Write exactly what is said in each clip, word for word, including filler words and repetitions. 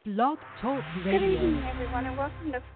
Blog Talk Good Radio. evening, everyone, and welcome to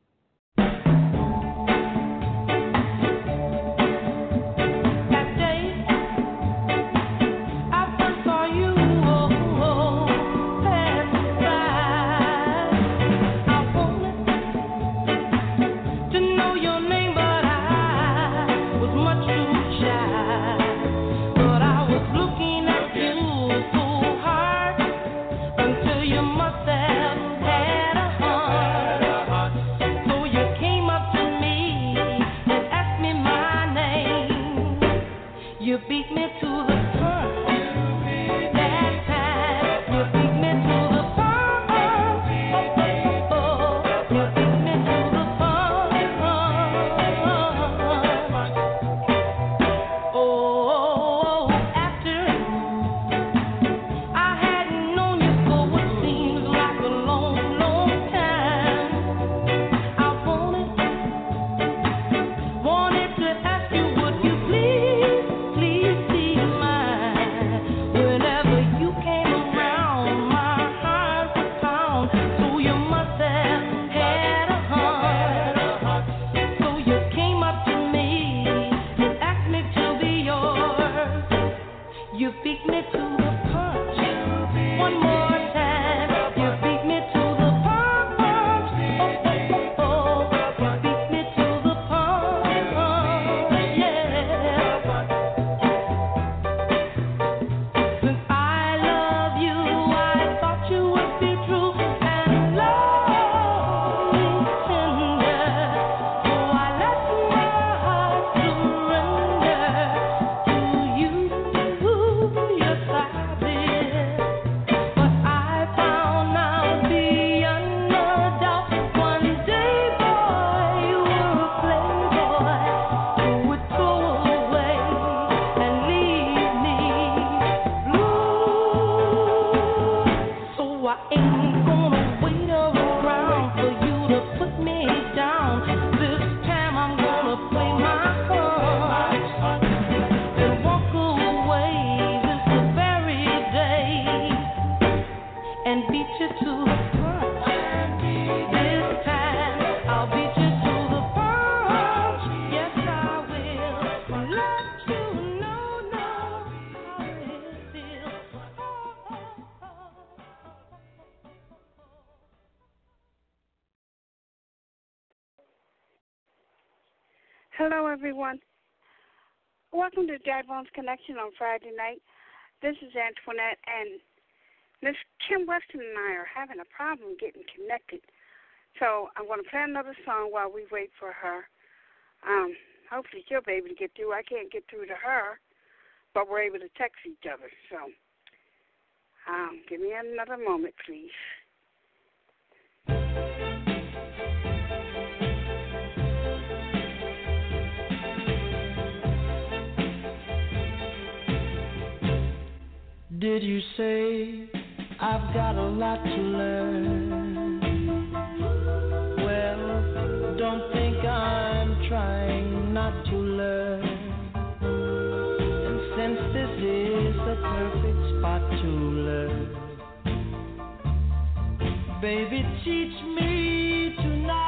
Hello, everyone. Welcome to Dry Bones Connection on Friday night. This is Antoinette, and Miss Kim Weston and I are having a problem getting connected. So I'm going to play another song while we wait for her. Um, hopefully she'll be able to get through. I can't get through to her, but we're able to text each other. So um, give me another moment, please. Did you say I've got a lot to learn? Well, don't think I'm trying not to learn. And since this is the perfect spot to learn, baby, teach me tonight.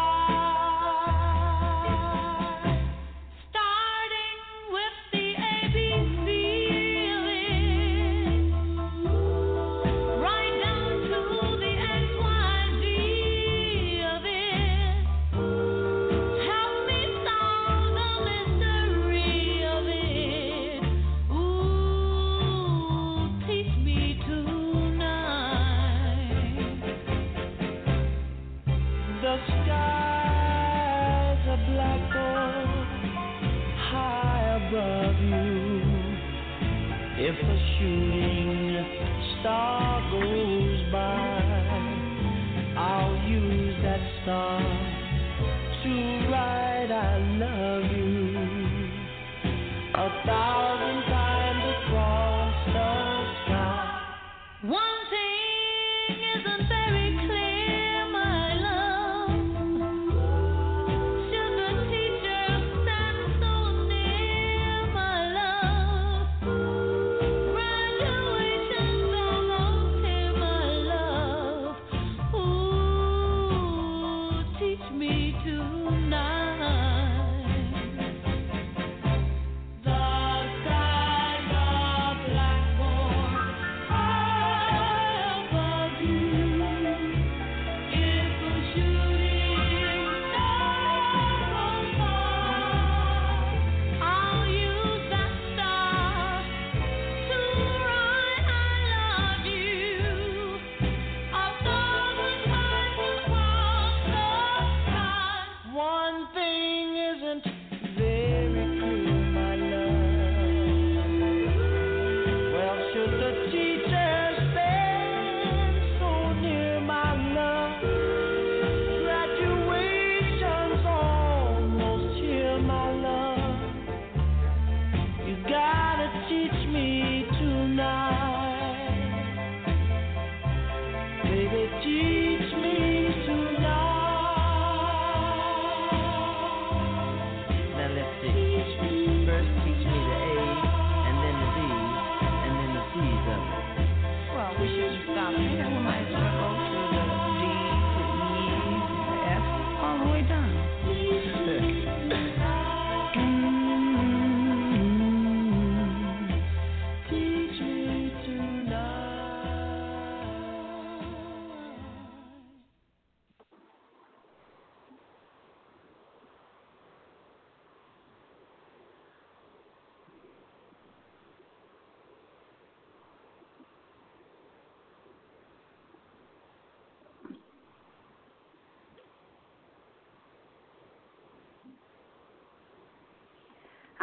If a shooting star goes by, I'll use that star to write I love you a thousand times across the sky. One thing isn't very clear, my love. Should the teacher stand so near, my love? Graduation's almost here, my love.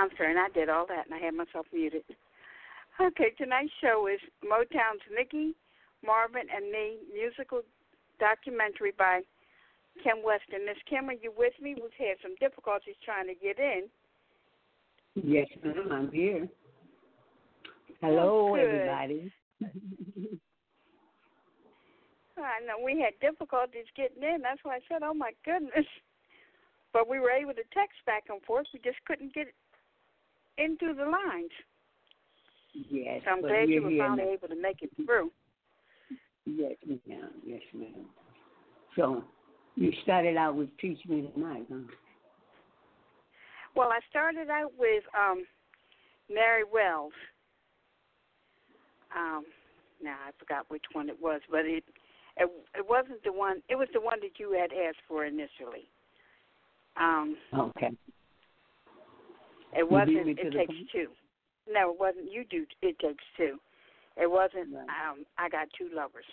I'm sorry, and I did all that, and I had myself muted. Okay, tonight's show is Motown's Mickey, Marvin, and Me musical documentary by Kim Weston. Miss Kim, are you with me? We've had some difficulties trying to get in. Yes, ma'am, I'm here. Hello, oh, everybody. I know we had difficulties getting in. That's why I said, oh, my goodness. But we were able to text back and forth. We just couldn't get into the lines. Yes, so I'm but glad we're you were here finally now. able to make it through. Yes, ma'am. Yes, ma'am. So you started out with Teach Me Tonight, huh? Well, I started out with um, Mary Wells. Um, now I forgot which one it was, but it, it it wasn't the one. It was the one that you had asked for initially. Um, okay. It wasn't. It Takes point? two. No, it wasn't. You do. It takes two. It wasn't. Right. Um, I got two lovers.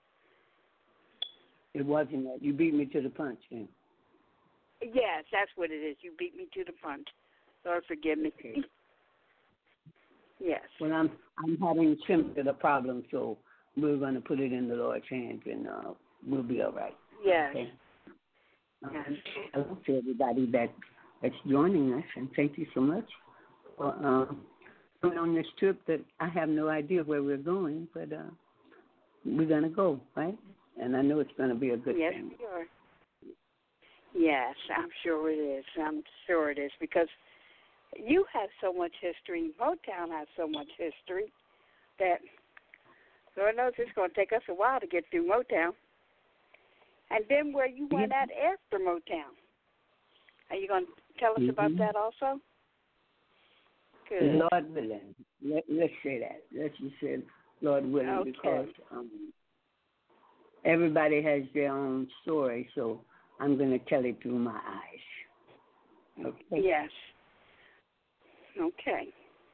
It wasn't that. You beat me to the punch, then. Yes, that's what it is. You beat me to the punch. Lord, forgive me. Okay. Yes. Well, I'm I'm having similar problem, so we're going to put it in the Lord's hands, and uh, we'll be all right. Yes. Okay. Yes. Um, hello to everybody that that's joining us, and thank you so much for uh, going on this trip. That I have no idea where we're going, but uh, we're going to go, right? And I know it's going to be a good yes, thing. Yes, we are. Yes, I'm sure it is. I'm sure it is because you have so much history. Motown has so much history that Lord knows it's going to take us a while to get through Motown. And then where you went yeah. at after Motown. Are you going to tell us mm-hmm. about that also? Good. Lord willing. Let, let's say that. Let's just say Lord willing okay. because um, everybody has their own story, so I'm going to tell it through my eyes. Okay? Yes. Okay.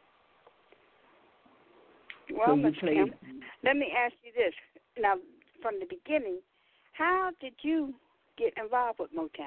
Well, so Miz played, Kim, let me ask you this. Now, from the beginning, how did you get involved with Motown?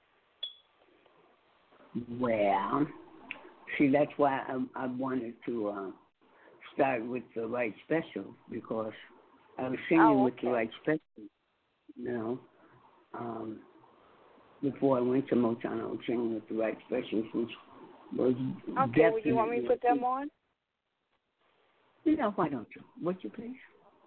Well, see, that's why I, I wanted to uh, start with the Right Special because I was singing oh, okay. with the Right Special, you know. Um, before I went to Motown, I was singing with the Right Specials, which was okay. Would you want me to put them on? Yeah, why don't you? Would you please?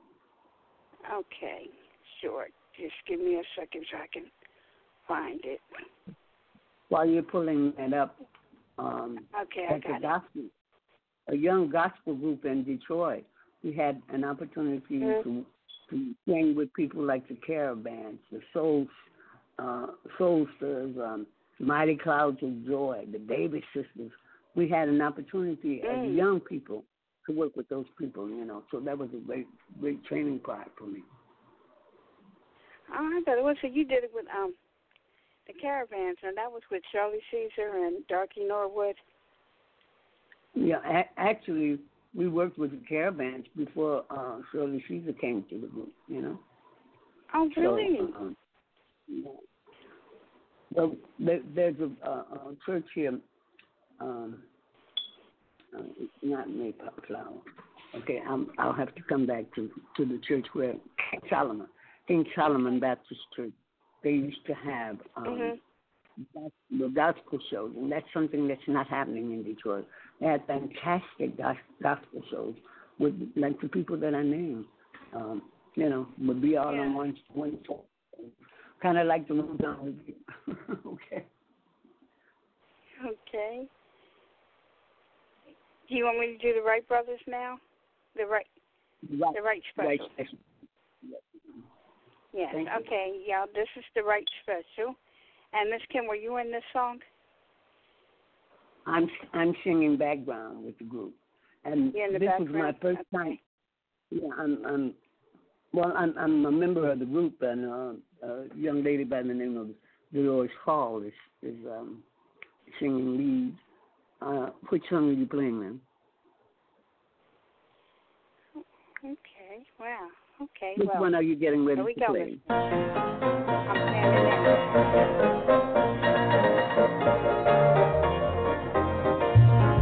Okay, sure. Just give me a second so I can find it. While you're pulling that up, um, okay, I got a gospel, a young gospel group in Detroit, we had an opportunity mm-hmm. to to sing with people like the Caravans, the Soul, uh, Soulsters, um, Mighty Clouds of Joy, the Davis Sisters. We had an opportunity mm. as young people to work with those people, you know. So that was a great, great training part for me. Oh, I bet it was. So you did it with um the Caravans, and that was with Shirley Caesar and Darky Norwood. Yeah, a- actually, we worked with the Caravans before uh, Shirley Caesar came to the group, you know. Oh, really? So, um, yeah. So there, there's a, a, a church here, um, uh, not Mayflower. Okay, I'm, I'll have to come back to, to the church where King Solomon, King Solomon Baptist Church, they used to have um, mm-hmm. the gospel shows, and that's something that's not happening in Detroit. They had fantastic gospel shows with like the people that I named. Um, you know, would be all yeah. on one one floor. Kind of like the Motown. Okay. Okay. Do you want me to do the Wright Brothers now? The right, right. the Wright Special. Right special. Yes. Thank okay. You. Yeah. This is the Wright Special. And Miss Kim, were you in this song? I'm I'm singing background with the group, and You're in the this background? was my first okay. time. Yeah, I'm I'm well, I'm I'm a member of the group, and uh, a young lady by the name of Dolores Hall is is um, singing lead. Uh, which song are you playing, ma'am? Okay. Wow. Okay. Which well, one are you getting ready here we to go. play? I'm standing there.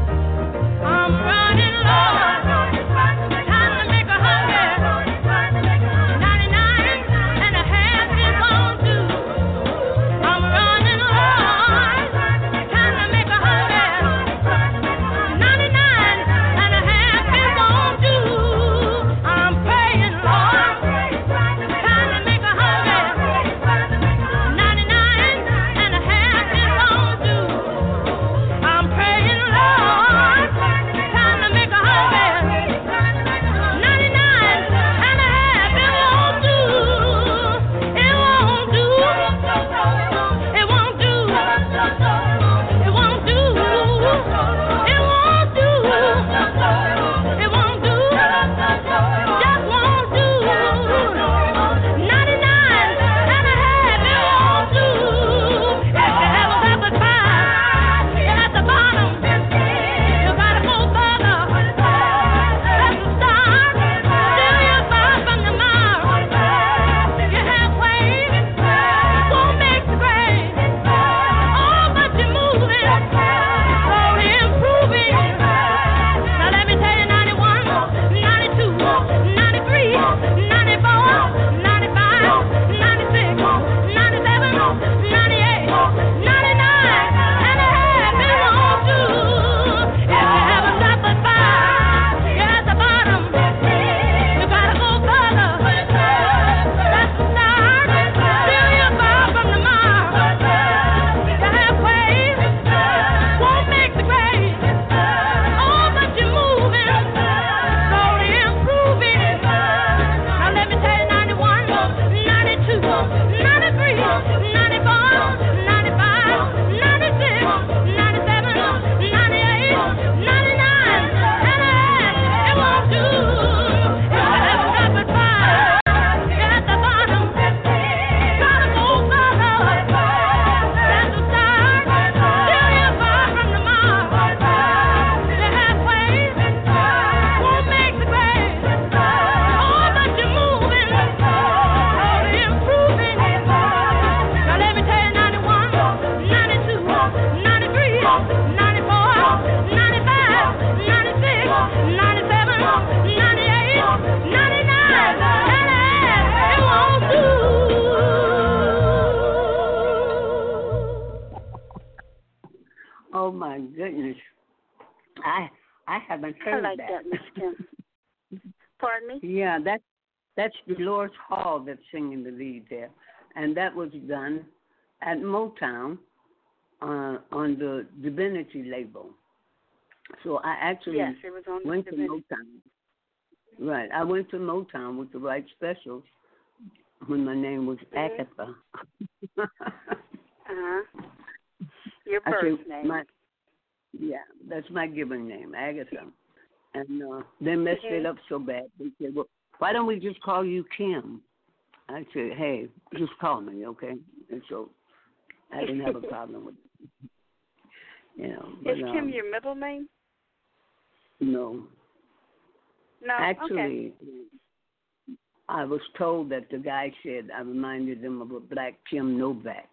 haven't heard I like that. that, Miss Kim. Pardon me? Yeah, that's that's Dolores Hall that's singing the lead there, and that was done at Motown uh, on the Divinity label. So I actually Yes, it was on the went to Divinity. Motown. Right, I went to Motown with the right specials when my name was Mm-hmm. Agatha. Uh-huh. Your I birth said, name. my, yeah, that's my given name, Agatha. And uh, they messed Mm-hmm. it up so bad. They said, well, why don't we just call you Kim? I said, hey, just call me, okay? And so I didn't have a problem with it. You know, but, Is Kim um, your middle name? no. No. Actually, Okay. I was told that the guy said I reminded them of a black Kim Novak.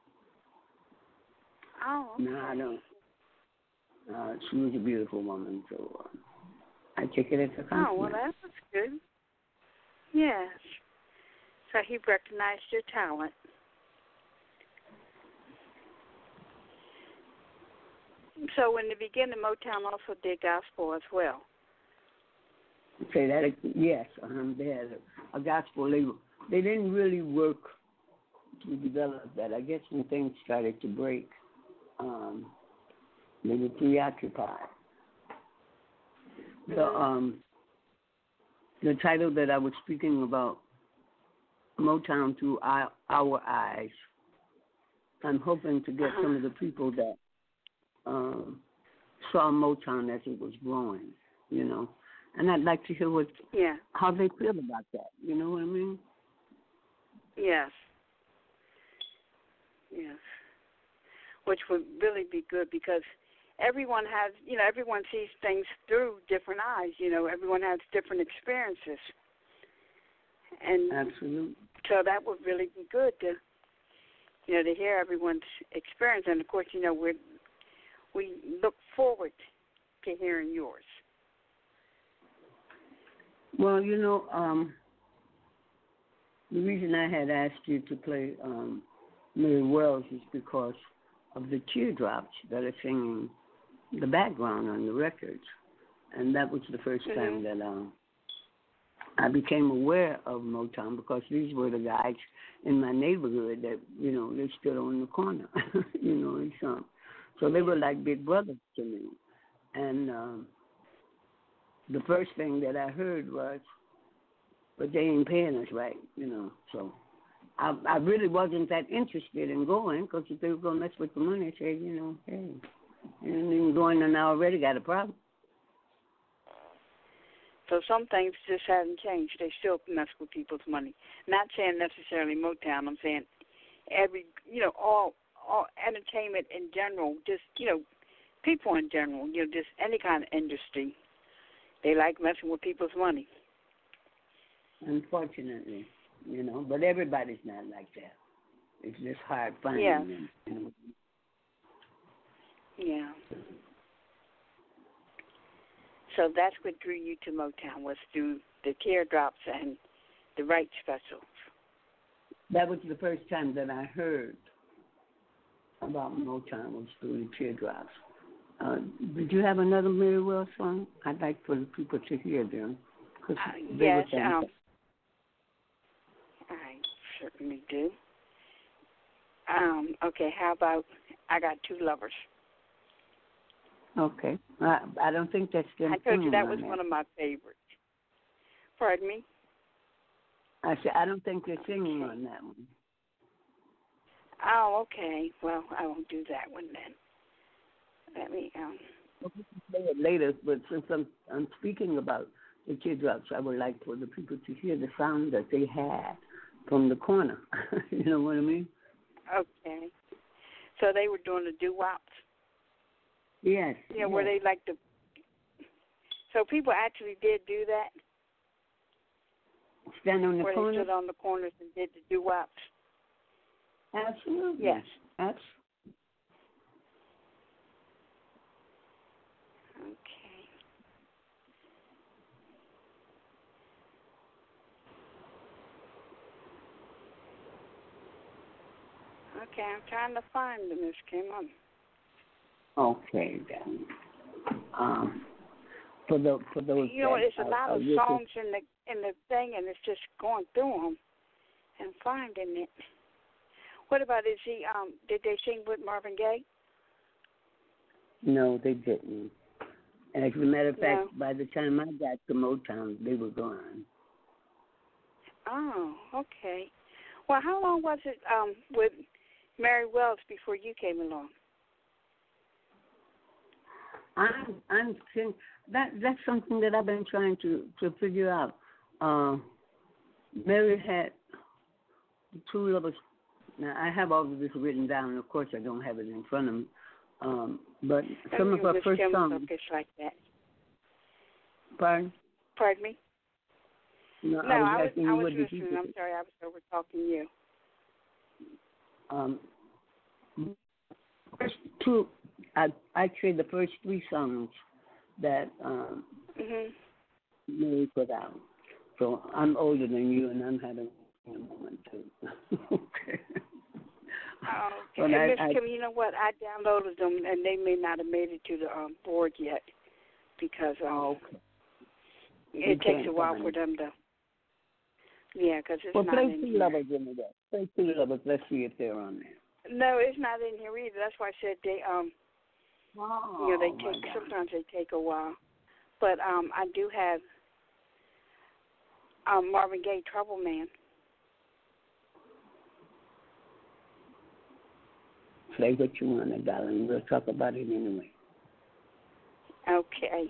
Oh, okay. No, I don't. Uh, she was a beautiful woman, so uh, I take it as a compliment. Oh, well, that was good. Yes. So he recognized your talent. So in the beginning, Motown also did gospel as well. Say that ag- yes, um, they had a, a gospel label. They didn't really work to develop that. I guess when things started to break, um, they were preoccupied. The um, the title that I was speaking about, Motown Through Our, Our Eyes. I'm hoping to get Uh-huh. some of the people that um, saw Motown as it was growing, you know. And I'd like to hear what Yeah. how they feel about that. You know what I mean? Yes. Yes. Which would really be good because everyone has, you know, everyone sees things through different eyes. You know, everyone has different experiences. And Absolutely. so that would really be good to, you know, to hear everyone's experience. And, of course, you know, we we look forward to hearing yours. Well, you know, um, the reason I had asked you to play um, Mary Wells is because of the teardrops that are singing the background on the records. And that was the first Mm-hmm. time that um, I became aware of Motown because these were the guys in my neighborhood that, you know, they stood on the corner, you know, and so, so they were like big brothers to me. And um, the first thing that I heard was, but they ain't paying us right, you know. So I, I really wasn't that interested in going because if they were going to mess with the money, I said, you know, hey, you ain't even going and I already got a problem. So some things just haven't changed. They still mess with people's money. Not saying necessarily Motown. I'm saying every, you know, all all entertainment in general, just, you know, people in general, you know, just any kind of industry. They like messing with people's money. Unfortunately, you know, but everybody's not like that. It's just hard finding Yeah. them. You know. Yeah. So that's what drew you to Motown, was through the teardrops and the right specials. That was the first time that I heard about Motown was through the teardrops. Uh, did you have another Mary Wells song? I'd like for the people to hear them. Cause Uh, they yes, were um, I certainly do. Um, okay, how about I Got Two Lovers? Okay. I, I don't think that's them I told you singing that on was that. one of my favorites. Pardon me? I said, I don't think they're singing on that one. Oh, okay. Well, I won't do that one then. Let me, um... Well, we can play it later, but since I'm, I'm speaking about the teardrops, I would like for the people to hear the sound that they had from the corner. You know what I mean? Okay. So they were doing the doo-wops? Yes. You know, yes. where they like to... So people actually did do that? Stand on the where corner? they stood on the corners and did the doo-wops? Absolutely. Yes. Absolutely. Okay. Okay, I'm trying to find the Miss Kim. Um, Okay, then. Um, for the for those. You know, it's a that lot are, of are songs in the in the thing, and it's just going through them and finding it. What about is he? Um, did they sing with Marvin Gaye? No, they didn't. As a matter of fact, No. by the time I got to Motown, they were gone. Oh, okay. Well, how long was it um, with Mary Wells before you came along? I'm I'm think that that's something that I've been trying to to figure out. Uh, Mary had two lovers. Now I have all of this written down, and of course I don't have it in front of me. Um, but some of her first songs. It's like that. Pardon? Pardon me? No, No, I was I was, asking I you was what did listening. you I'm sorry, I was over talking you. Um, first two, I actually the first three songs that um, Mhm. Mary put out. So I'm older than you, and I'm having a moment too. Okay. Oh, okay. Well, and I- Miss I- Kim, you know what? I downloaded them, and they may not have made it to the um, board yet because um, Oh, okay. You it takes can't a while find for it. them to. Yeah, because it's Well, not play in two here. lovers in there. Play two lovers. Let's see if they're on there. No, it's not in here either. That's why I said they um Oh, you know they my take God. sometimes they take a while, but um I do have um Marvin Gaye, Trouble Man. Play what you want, darling. We'll talk about it anyway. Okay.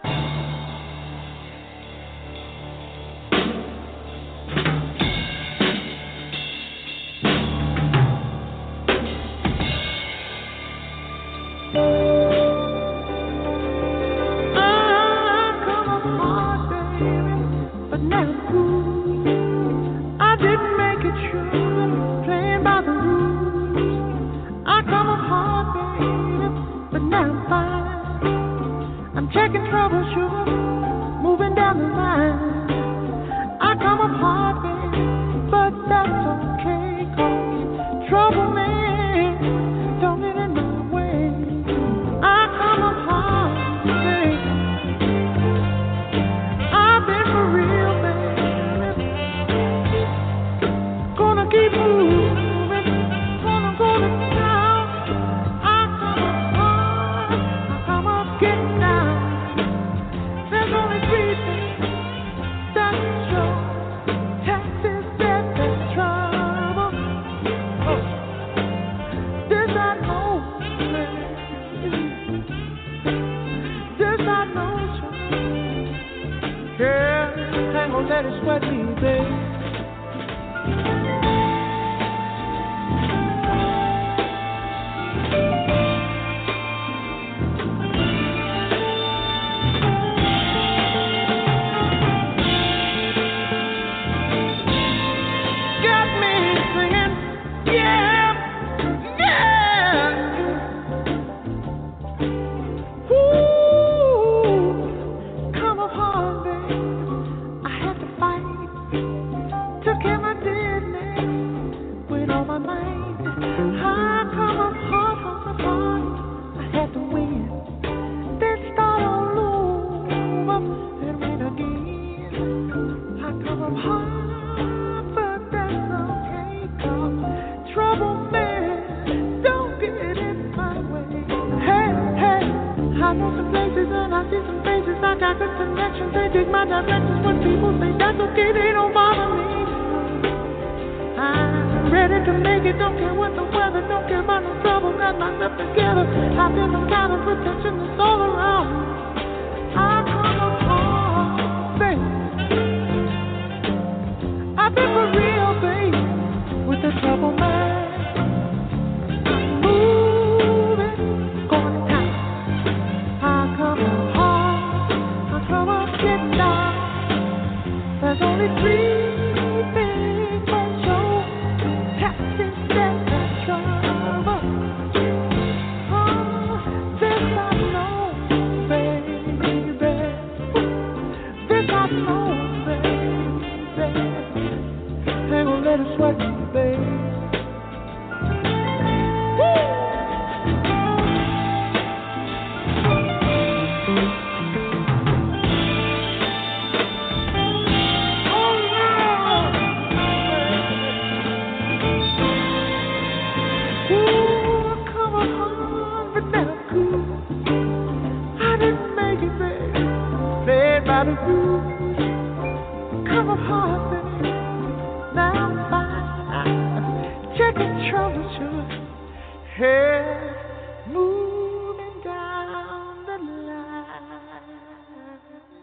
head moving down the line.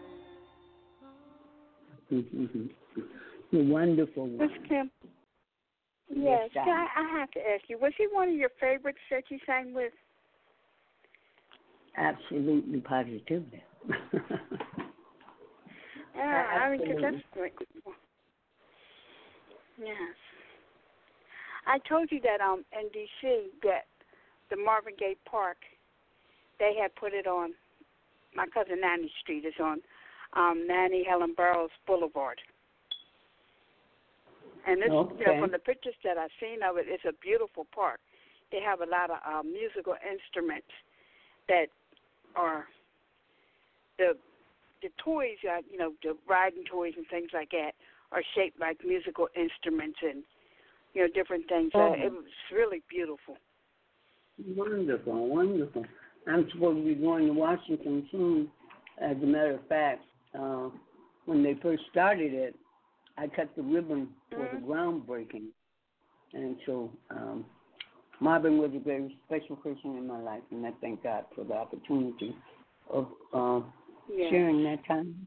Mm-hmm. You're wonderful. Miss Kim. Yes, Yes, I, I have to ask you, was he one of your favorites that you sang with? Absolutely, positively. Yeah, I mean, 'cause Absolutely. that's great. Yes. I told you that um in D C that the Marvin Gaye Park, they had put it on, my cousin Nanny Street is on um, Nanny Helen Burroughs Boulevard. And this, Okay. you know, from the pictures that I've seen of it, it's a beautiful park. They have a lot of uh, musical instruments that are the the toys, uh, you know, the riding toys and things like that are shaped like musical instruments and, you know, different things. Oh. Uh, it was really beautiful. Wonderful, wonderful. I'm supposed to be going to Washington soon. As a matter of fact, uh, when they first started it, I cut the ribbon for Mm-hmm. the groundbreaking. And so um, Marvin was a very special person in my life, and I thank God for the opportunity of uh, Yes. sharing that time.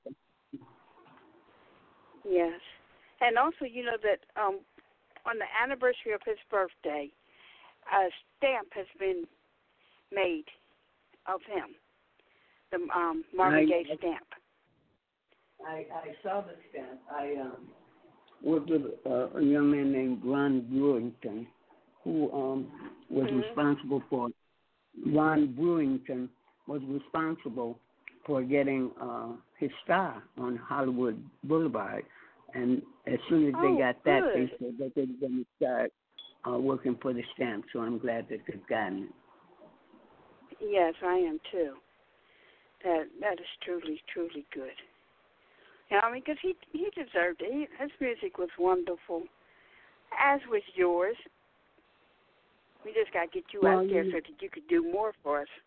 Yes. And also, you know, that um, on the anniversary of his birthday, a stamp has been made of him, the um, Marvin I- Gaye stamp. I, I saw the stamp. I um, worked with uh, a young man named Ron Brewington, who um, was Mhm. responsible for, Ron Brewington was responsible for getting uh, his star on Hollywood Boulevard. And as soon as they Oh, got that, good. they said that they were going to start uh, working for the stamp. So I'm glad that they've gotten it. Yes, I am too. That that is truly, truly good. Yeah, I mean, because he he deserved it. He, his music was wonderful, as was yours. We just got to get you Well, out there you- so that you could do more for us.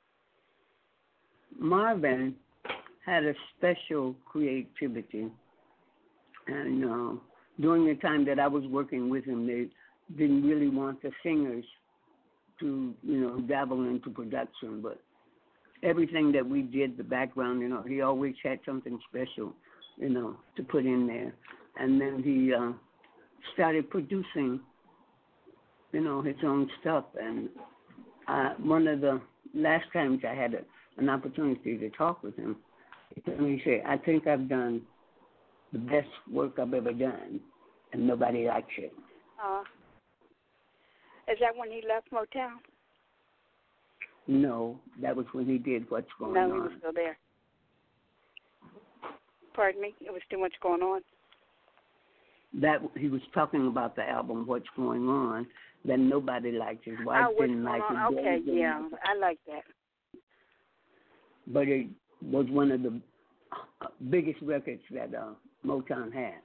Marvin had a special creativity. And uh, during the time that I was working with him, they didn't really want the singers to, you know, dabble into production. But everything that we did, the background, you know, he always had something special, you know, to put in there. And then he uh, started producing, you know, his own stuff. And uh, one of the last times I had a, an opportunity to talk with him, he told me, he said, I think I've done the best work I've ever done, and nobody likes it. Uh, is that when he left Motown? No, that was when he did What's Going no, On. he was still there. Pardon me? It was too much going on. That he was talking about the album What's Going On, that nobody liked. His wife oh, what's didn't going like on? it. Okay, didn't yeah, like it. I like that. But it was one of the biggest records that uh, Motown had.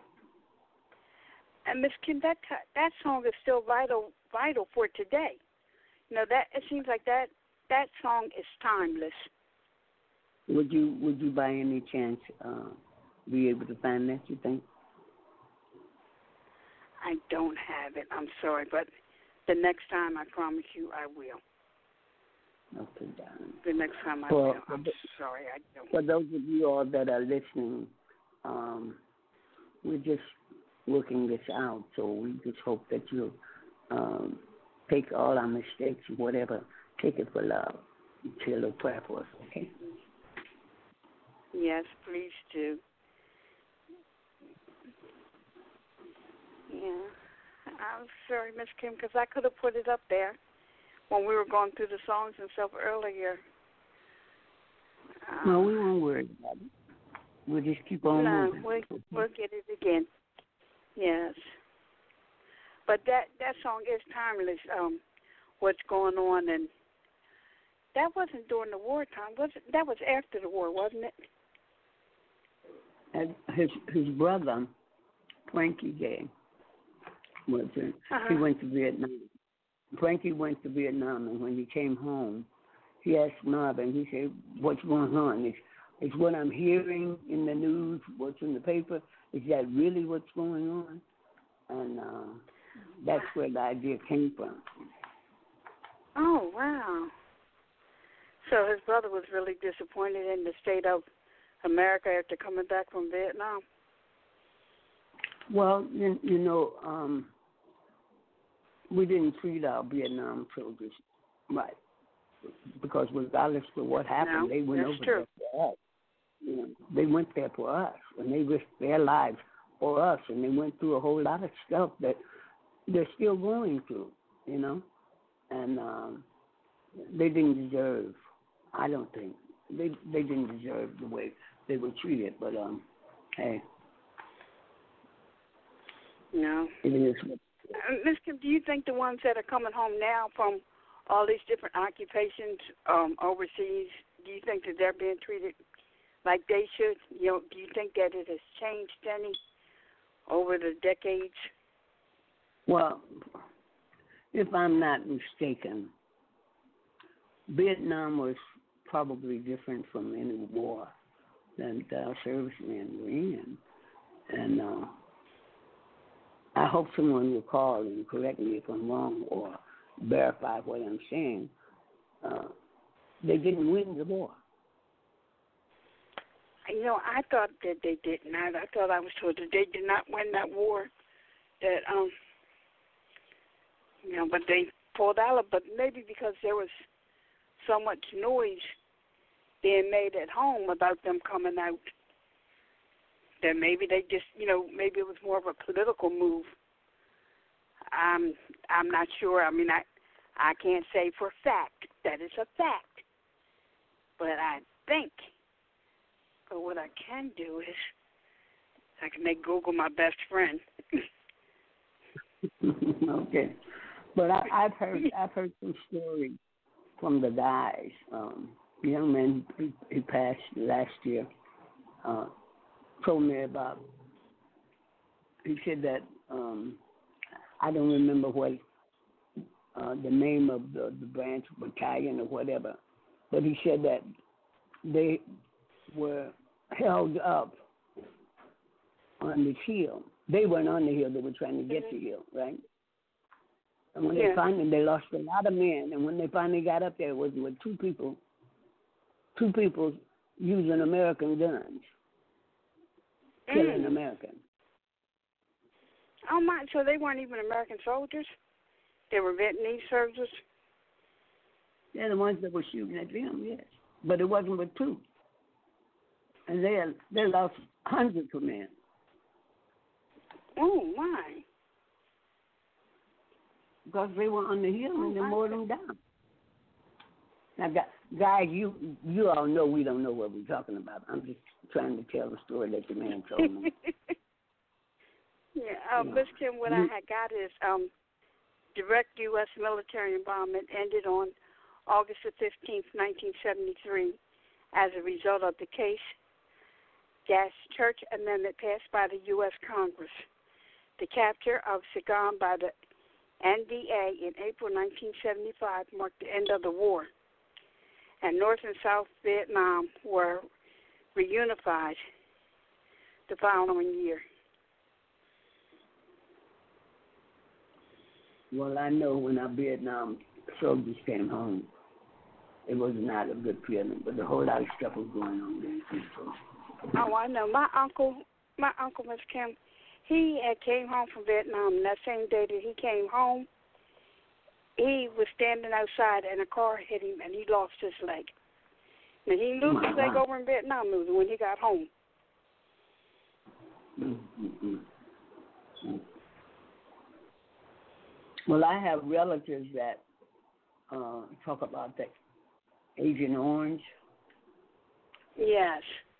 And Miss Kim, that that song is still vital vital for today. You know that it seems like that that song is timeless. Would you would you by any chance uh, be able to find that, you think? I don't have it. I'm sorry, but the next time I promise you I will. Okay, darling. The next time I Well, will. I'm sorry, I don't. For those of you all that are listening, um, we're just working this out, so we just hope that you'll um, take all our mistakes, whatever, take it for love. Say a little prayer for us, okay? Yes, please do. Yeah. I'm sorry, Miss Kim, because I could have put it up there when we were going through the songs and stuff earlier. No, Um, we won't worry about it. We'll just keep on no, moving. we'll, we'll get it again. Yes. But that, that song is timeless, um, what's going on. And that wasn't during the wartime. Was it? That was after the war, wasn't it? And his his brother, Frankie Gaye, was in, Uh-huh. he went to Vietnam. Frankie went to Vietnam, and when he came home, he asked Marvin, he said, what's going on? Is, is what I'm hearing in the news, what's in the paper, is that really what's going on? And uh, that's where the idea came from. Oh, wow. So his brother was really disappointed in the state of America after coming back from Vietnam. Well, you, you know, um, we didn't treat our Vietnam soldiers right, because regardless of what happened, No, they went that's over true. there for us. You know, they went there for us, and they risked their lives for us, and they went through a whole lot of stuff that they're still going through, you know, and um, they didn't deserve. I don't think they they didn't deserve the way they were treated, but um, hey, No. it is. Uh, Miz Kim, do you think the ones that are coming home now from all these different occupations um, overseas, do you think that they're being treated like they should? You know, do you think that it has changed any over the decades? Well, if I'm not mistaken, Vietnam was probably different from any war that our servicemen were in. And uh, I hope someone will call and correct me if I'm wrong or verify what I'm saying. Uh, they didn't win the war. You know, I thought that they did not. I thought I was told that they did not win that war. That um, you know, but they pulled out of. But maybe because there was so much noise being made at home about them coming out, that maybe they just, you know, maybe it was more of a political move. I'm, I'm not sure. I mean, I, I can't say for a fact that it's a fact, but I think. But what I can do is I can make Google my best friend. Okay, but I, I've heard I've heard some stories from the guys. Um, the young man he, he passed last year uh, told me about. He said that um, I don't remember what uh, the name of the, the branch battalion or whatever, but he said that they were held up on the hill. They weren't on the hill; they were trying to get Mm-hmm. the hill, right? And when Yeah. they finally, they lost a lot of men. And when they finally got up there, it was with two people, two people using American guns, killing Mm. Americans. Oh my! So they weren't even American soldiers; they were Vietnamese soldiers. They're the ones that were shooting at them, yes. But it wasn't but two. And they they lost hundreds of men. Oh my! Because they were on the hill Oh, and they my. mowed them down. Now, guys, you you all know we don't know what we're talking about. I'm just trying to tell the story that the man told me. Yeah, uh, You know, Miz Kim, what you- I had got is um, direct U S military involvement ended on August the fifteenth, nineteen seventy-three, as a result of the Case Gas Church Amendment passed by the U S Congress. The capture of Saigon by the N D A in April nineteen seventy-five marked the end of the war, and North and South Vietnam were reunified the following year. Well, I know when our Vietnam soldiers came home, it was not a good feeling, but a whole lot of stuff was going on there too. So. Oh, I know. My uncle, my uncle, Miss Kim, he had came home from Vietnam, and that same day that he came home, he was standing outside, and a car hit him, and he lost his leg. And he lost his leg over in Vietnam when he got home. Mm-hmm. Well, I have relatives that uh, talk about that Agent Orange. Yes.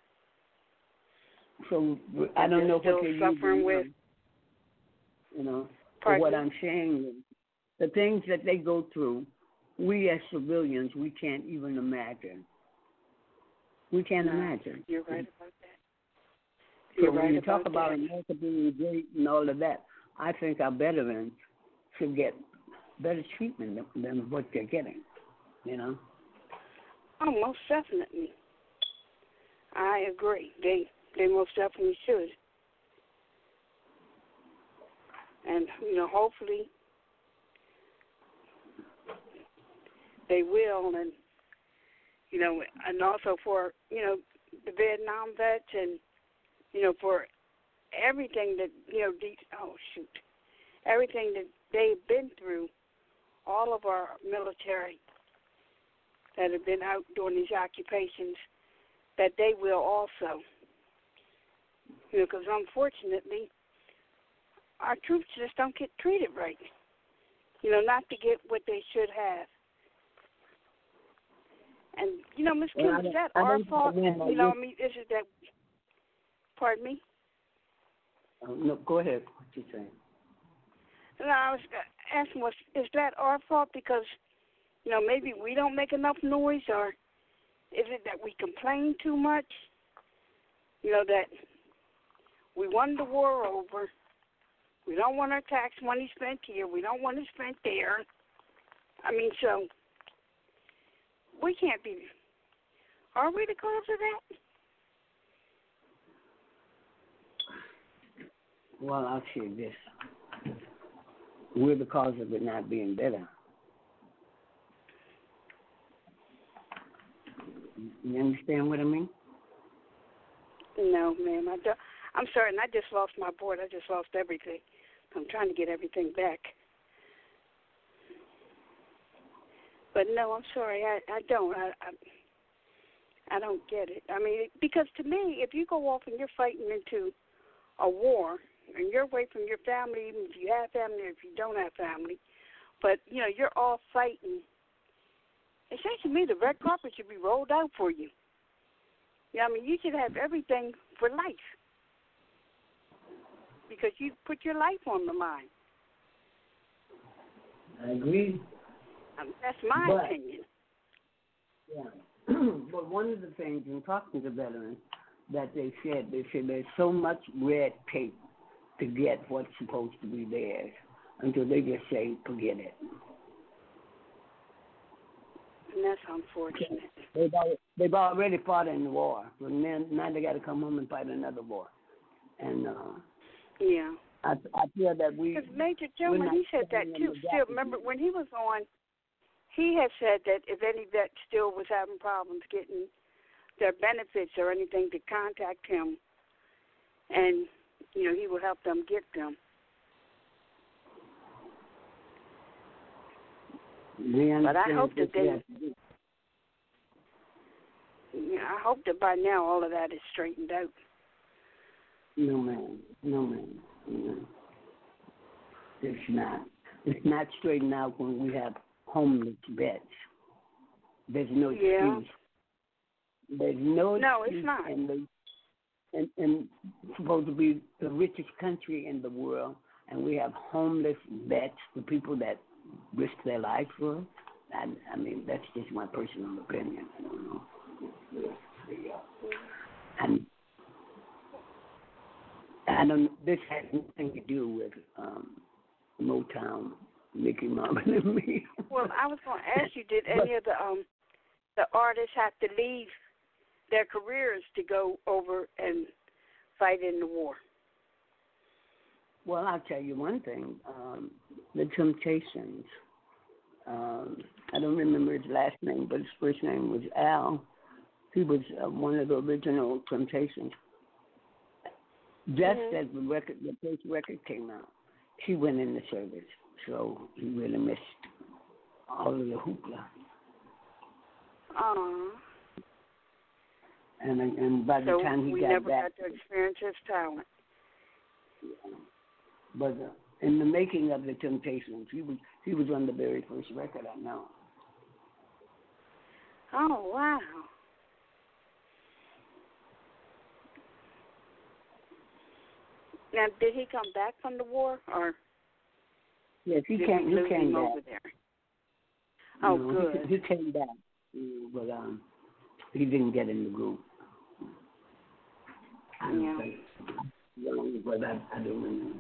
So I don't know Still what they're suffering using, with. you know. But Pardon? what I'm saying is, the things that they go through, we as civilians, we can't even imagine. We can't No, imagine. You're right about that. So You're when right you talk about about that. America being great and all of that, I think our veterans should get better treatment than, than what they're getting, you know. Oh, most definitely. I agree. They they most definitely should. And, you know, hopefully they will, and you know, and also for you know the Vietnam vets, and you know for everything that you know. De- oh shoot, everything that they've been through. All of our military that have been out doing these occupations, that they will also. You know, because unfortunately, our troops just don't get treated right. You know, not to get what they should have. And, you know, Miss Kim, well, is that our fault? You know, I mean, is it that, pardon me? Uh, no, go ahead. What you saying? No, I was asking, was, is that our fault because, you know, maybe we don't make enough noise, or is it that we complain too much? You know, that we won the war over. We don't want our tax money spent here. We don't want it spent there. I mean, so we can't be. Are we the cause of that? Well, I'll say this. We're the cause of it not being better. You understand what I mean? No, ma'am. I don't. I'm sorry, and I just lost my board. I just lost everything. I'm trying to get everything back. But no, I'm sorry. I, I don't. I, I I don't get it. I mean, because to me, if you go off and you're fighting into a war, and you're away from your family, even if you have family or if you don't have family, but, you know, you're all fighting, it seems to me the red carpet should be rolled out for you. You know, I mean, you should have everything for life because you put your life on the line. I agree. I mean, that's my but, opinion. Yeah. But one of the things in talking to veterans that they said, they said there's so much red tape to get what's supposed to be theirs until they just say, forget it. And that's unfortunate. They've already, they've already fought in the war, but then now they got to come home and fight another war. And uh, yeah, I, I feel that we. Because Major Tillman, he said that too. Still, remember when he was on, he had said that if any vet still was having problems getting their benefits or anything, to contact him, and you know he will help them get them. But I hope that they, yeah, I hope that by now all of that is straightened out. No, ma'am. No, ma'am. No. It's not. It's not straightened out when we have homeless vets. There's no excuse. Yeah. There's no, no excuse. It's not. And, the, and, and it's supposed to be the richest country in the world, and we have homeless vets, the people that risk their life for. I, I mean, that's just my personal opinion. I don't know. And I don't. This has nothing to do with um, Motown, Mickey Marvin, and me. Well, I was going to ask you, did any but, of the um the artists have to leave their careers to go over and fight in the war? Well, I'll tell you one thing. Um, the Temptations. Um, I don't remember his last name, but his first name was Al. He was uh, one of the original Temptations. Just mm-hmm. as the record, the first record came out, he went in the service, so he really missed all of the hoopla. Aww. And and by the so time he we got never back, got to experience his talent. But uh, in the making of the Temptations, he was he was on the very first record I know. Oh wow! Now, did he come back from the war, or yes, he did came. we lose He came him back. over there? Oh, you know, good. He, he came back, but um, he didn't get in the group. I don't Yeah. think, young, but I, I don't remember.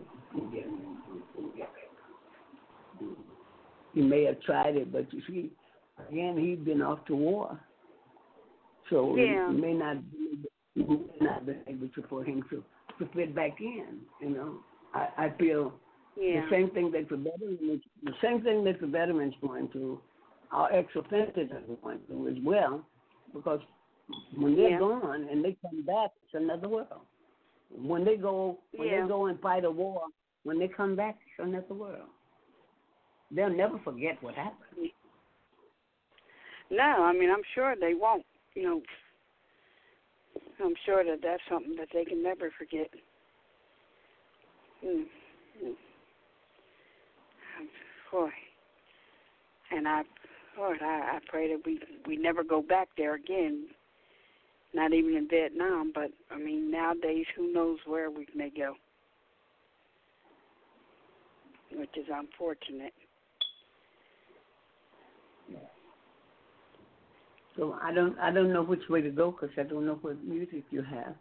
He may have tried it, but you see, again, he'd been off to war, so yeah. he may not he may not been able to for him to, to fit back in. You know, I, I feel yeah. the same thing that the veterans the same thing that the veterans going through. our ex-offenders are going through as well, because when they're Yeah. gone and they come back, it's another world. When they go, when Yeah. they go and fight a war, when they come back, it's another world. They'll never forget what happened. No, I mean, I'm sure they won't. You know, I'm sure that that's something that they can never forget. Mm. Mm. Boy, and I, Lord, I, I pray that we we never go back there again. Not even in Vietnam, but I mean, nowadays, who knows where we may go, which is unfortunate. So I don't, I don't know which way to go because I don't know what music you have.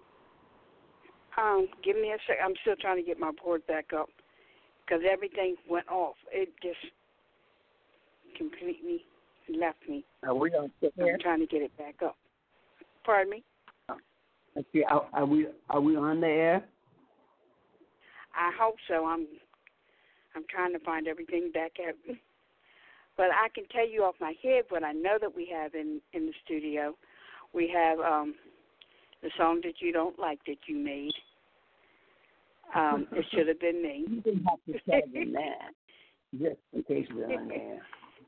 Um, give me a sec. I'm still trying to get my board back up because everything went off. It just completely left me. Are we on the air? I'm trying to get it back up. Pardon me? Okay, are, are we are we on the air? I hope so. I'm I'm trying to find everything back out. But I can tell you off my head what I know that we have in, in the studio. We have um, the song that you don't like that you made. Um, it should have been me. You didn't have to tell them that, just in case we're on the air.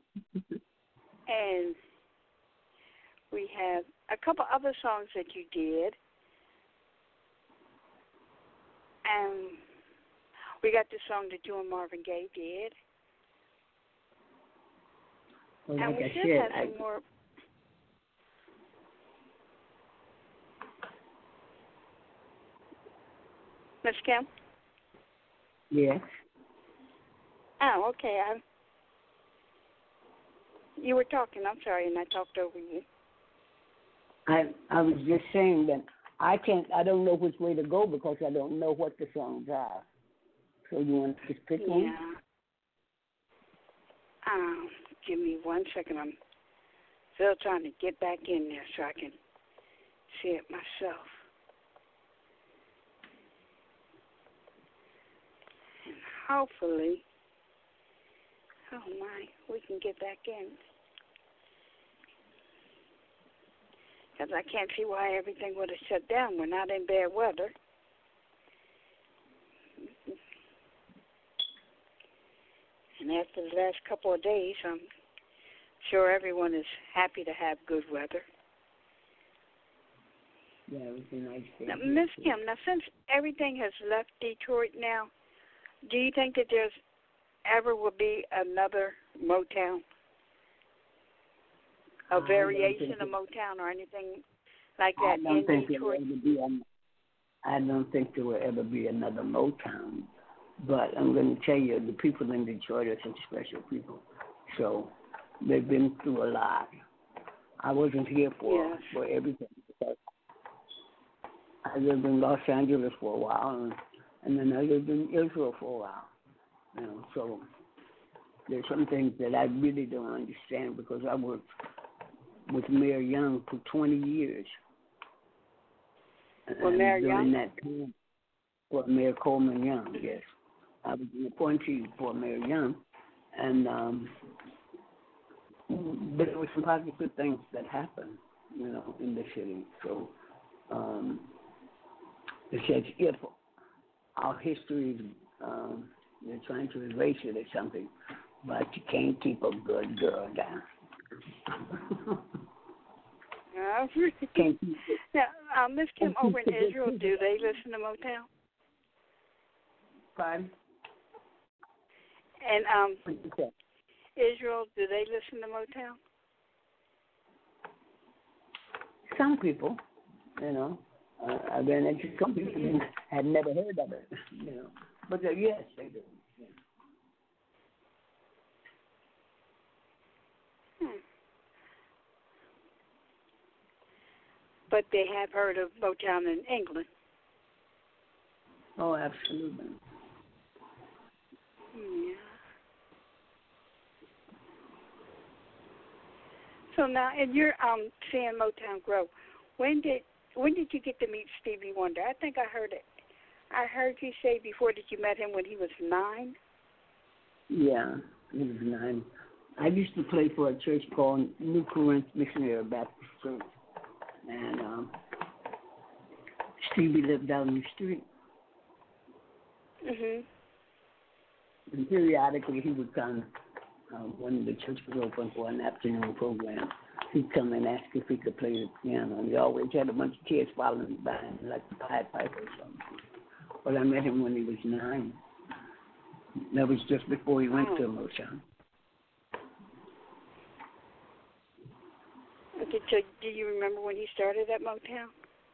And we have a couple other songs that you did. And we got the song that you and Marvin Gaye did. Well, and like we I should said, have some I, more. Miss Kim? yes. Oh, okay. I, you were talking. I'm sorry, and I talked over you. I I was just saying that I can't. I don't know which way to go because I don't know what the songs are. So you want to just pick Yeah. one? Um, give me one second. I'm still trying to get back in there so I can see it myself. And hopefully, oh my, we can get back in. Because I can't see why everything would have shut down. We're not in bad weather. And after the last couple of days, I'm sure everyone is happy to have good weather. Yeah, it was a nice day. Now, Miss Kim, now since everything has left Detroit now, do you think that there's ever will be another Motown? A variation of Motown or anything like that I don't in think Detroit? There will ever be an, I don't think there will ever be another Motown. But I'm going to tell you, the people in Detroit are some special people. So they've been through a lot. I wasn't here for Yes. for everything. Because I lived in Los Angeles for a while, and, and then I lived in Israel for a while. You know, so there's some things that I really don't understand because I worked with Mayor Young for twenty years. For and Mayor during Young? that time, for Mayor Coleman Young, yes. I was an appointee for Mayor Young, and um, there were some positive things that happened, you know, in the city. So um, it says if our history is, um, they're trying to erase it or something, but you can't keep a good girl down. Uh, Can't keep it. now, uh, Miss Kim, over in Israel, do they listen to Motown? Pardon? And um, What you say? Israel, do they listen to Motown? Some people, you know, uh, I ran into some people who had never heard of it, you know, but uh, yes, they do. Yeah. Hmm. But they have heard of Motown in England. Oh, absolutely. Yeah. So now, and you're um seeing Motown grow. When did when did you get to meet Stevie Wonder? I think I heard it. I heard you say before that you met him when he was nine. Yeah, he was nine. I used to play for a church called New Corinth Missionary Baptist Church, and um, Stevie lived down the street. Mhm. And periodically, he would come uh, when the church was open for an afternoon program. He'd come and ask if he could play the piano. And he always had a bunch of kids following behind him, like the Pied Piper or something. But I met him when he was nine. That was just before he went oh. to Motown. Okay, so do you remember when he started at Motown?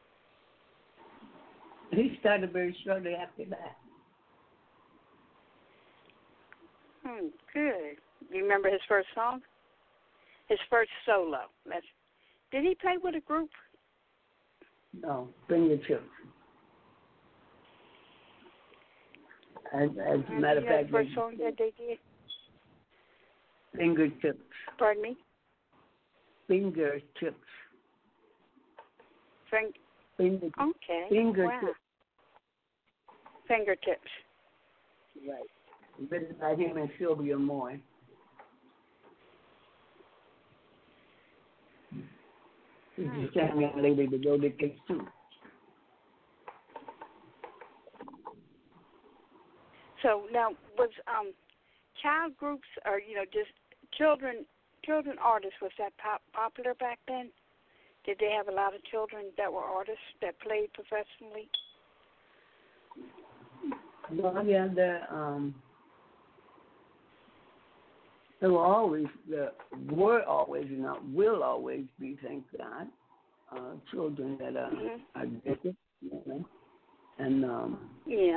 He started very shortly after that. Hmm, good. Do you remember his first song? His first solo. That's. Did he play with a group? No, Fingertips. As, as a matter of fact, the first song that they did. Fingertips. Pardon me. Fingertips. Fing- Fingertips. okay. Fingertips. Wow. Fingertips. Right. Written by him and Sylvia Moy. She's the same young lady that wrote it takes two. So now, was um, child groups or you know just children children artists, was that pop, popular back then? Did they have a lot of children that were artists that played professionally? Well, yeah, there um, there were always there were always and not will always be, thank God, uh, children that are Mm-hmm. are gifted, you know, and um, Yeah.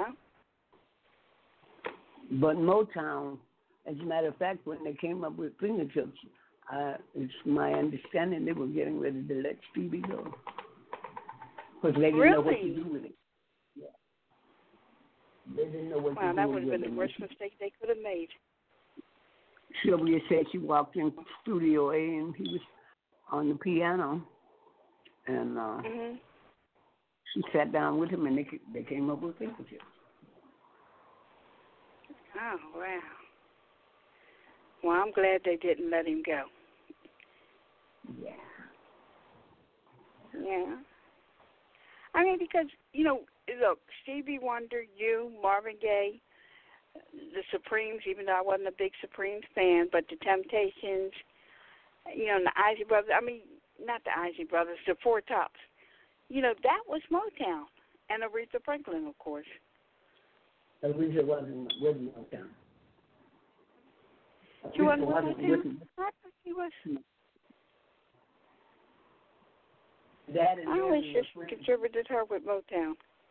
but Motown, as a matter of fact, when they came up with Fingertips, uh, it's my understanding they were getting ready to let Stevie go because they didn't really? know what to do with it. Yeah. They didn't know what wow, to do that with would have it. been the worst mistake they could have made. Sylvia said she walked in Studio A and he was on the piano, and uh, Mm-hmm. she sat down with him and they they came up with Fingertips. Oh, wow. Well, I'm glad they didn't let him go. Yeah. Yeah. I mean, because, you know, look, Stevie Wonder, you, Marvin Gaye, the Supremes, even though I wasn't a big Supremes fan, but the Temptations, you know, and the Isley Brothers, I mean, not the Isley Brothers, the Four Tops. You know, that was Motown. And Aretha Franklin, of course. Aretha wasn't wasn't Motown. She wasn't with wasn't Motown? with I thought she was. That and I always Mary just were friends. contributed her with Motown.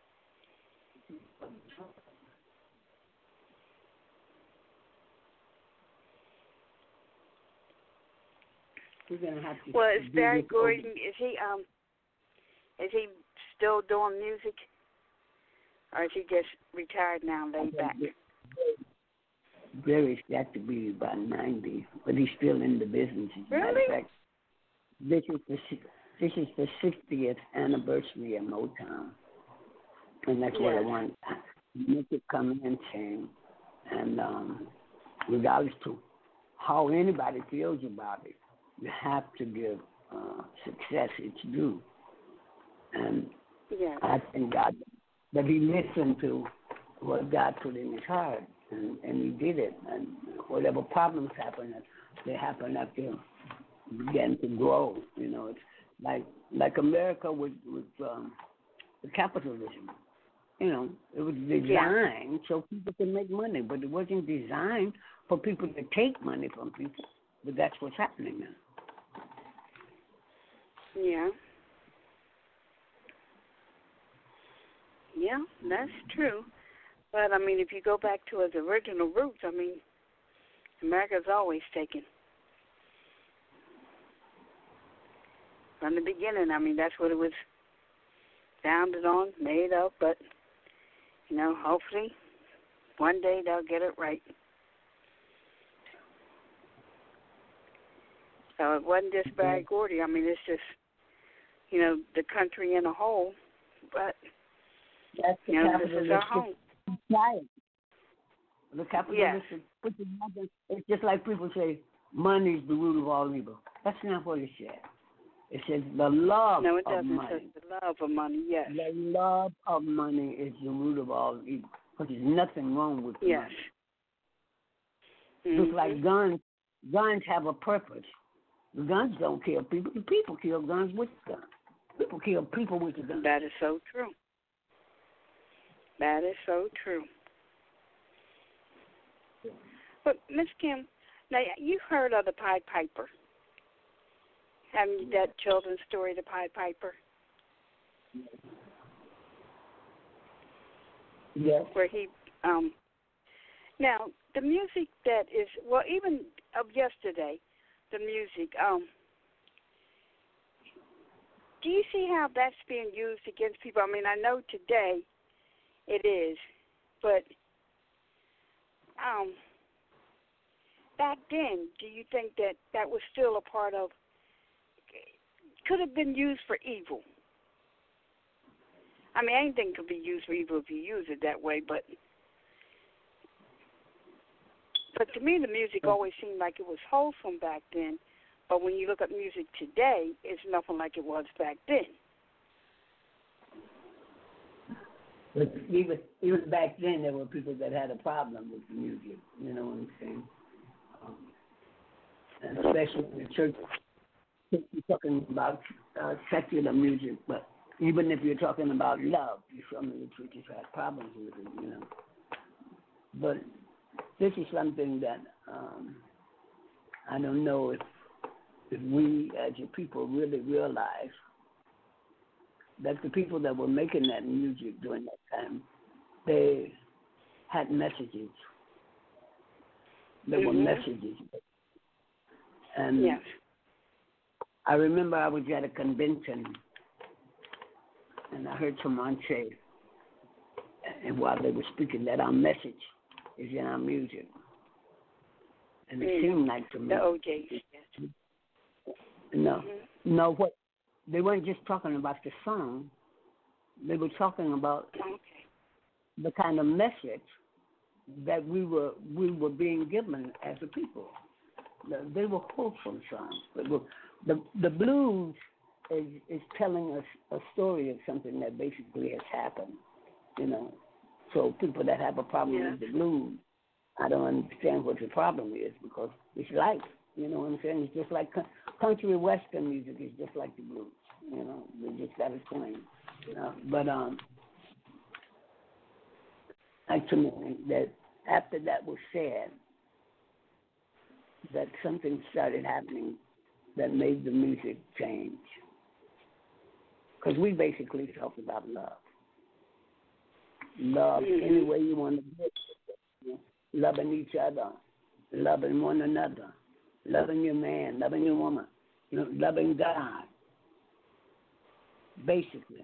We're gonna have to. Well, is do Barry this Gordon, over. is he um is he still doing music? Or is he just retired now, laid back? Barry's got to be about ninety, but he's still in the business. As a matter Really? of fact, this is the si- this is the sixtieth anniversary of Motown, and that's what I Yes. want. Make it come in saying, and um, regardless to how anybody feels about it, you have to give uh, success its due. And Yes. I thank God that he listened to what God put in his heart, and, and he did it. And whatever problems happened, they happened after he began to grow. You know, it's like like America with with um, the capitalism. You know, it was designed yeah. so people can make money, but it wasn't designed for people to take money from people. But that's what's happening now. Yeah. Yeah, that's true. But, I mean, if you go back to its original roots, I mean, America's always taken. From the beginning, I mean, that's what it was founded on, made of, but, you know, hopefully one day they'll get it right. So it wasn't just Barry Gordy. I mean, it's just, you know, the country in a whole, but, that's the you know, this is our home. Right. The capitalistic, yes. it's just like people say, money is the root of all evil. That's not what it says. It says the love No, it of doesn't. money. It says the love of money, yes. The love of money is the root of all evil. Because there's nothing wrong with yes. money. Mm-hmm. Just like guns, guns have a purpose. Guns don't kill people. People kill guns with guns. People kill people with the guns. That is so true. That is so true. But, Miss Kim, now you've heard of the Pied Piper. Haven't you, that children's story, the Pied Piper? Yes. Where he, um, now, the music that is, well, even of yesterday, the music, um, do you see how that's being used against people? I mean, I know today it is, but um, back then, do you think that that was still a part of, could have been used for evil? I mean, anything could be used for evil if you use it that way, but but to me, the music always seemed like it was wholesome back then, but when you look at music today, it's nothing like it was back then. But even even back then, there were people that had a problem with the music. You know what I'm saying? Um, and especially in the church, you're talking about uh, secular music, but even if you're talking about love, some of the churches had problems with it. You know, but this is something that um, I don't know if if we as a people really realize that the people that were making that music during that time, they had messages. There mm-hmm. were messages. And yes. I remember I was at a convention and I heard someone say, and while they were speaking, that our message is in our music. And it mm. seemed like to me. The O Js, yes. No, mm-hmm. no, what they weren't just talking about the song. They were talking about okay. the kind of message that we were we were being given as a people. They were hopeful songs. They were, the the blues is is telling us a story of something that basically has happened. You know, so people that have a problem yes. with the blues, I don't understand what the problem is because it's life. You know what I'm saying? It's just like country western music is just like the blues. You know, they just got it playing. You know? But um, actually, that after that was said, that something started happening that made the music change. Because we basically talked about love. Love mm-hmm. any way you want to do it. You know, loving each other, loving one another, loving your man, loving your woman, you know, loving God. Basically.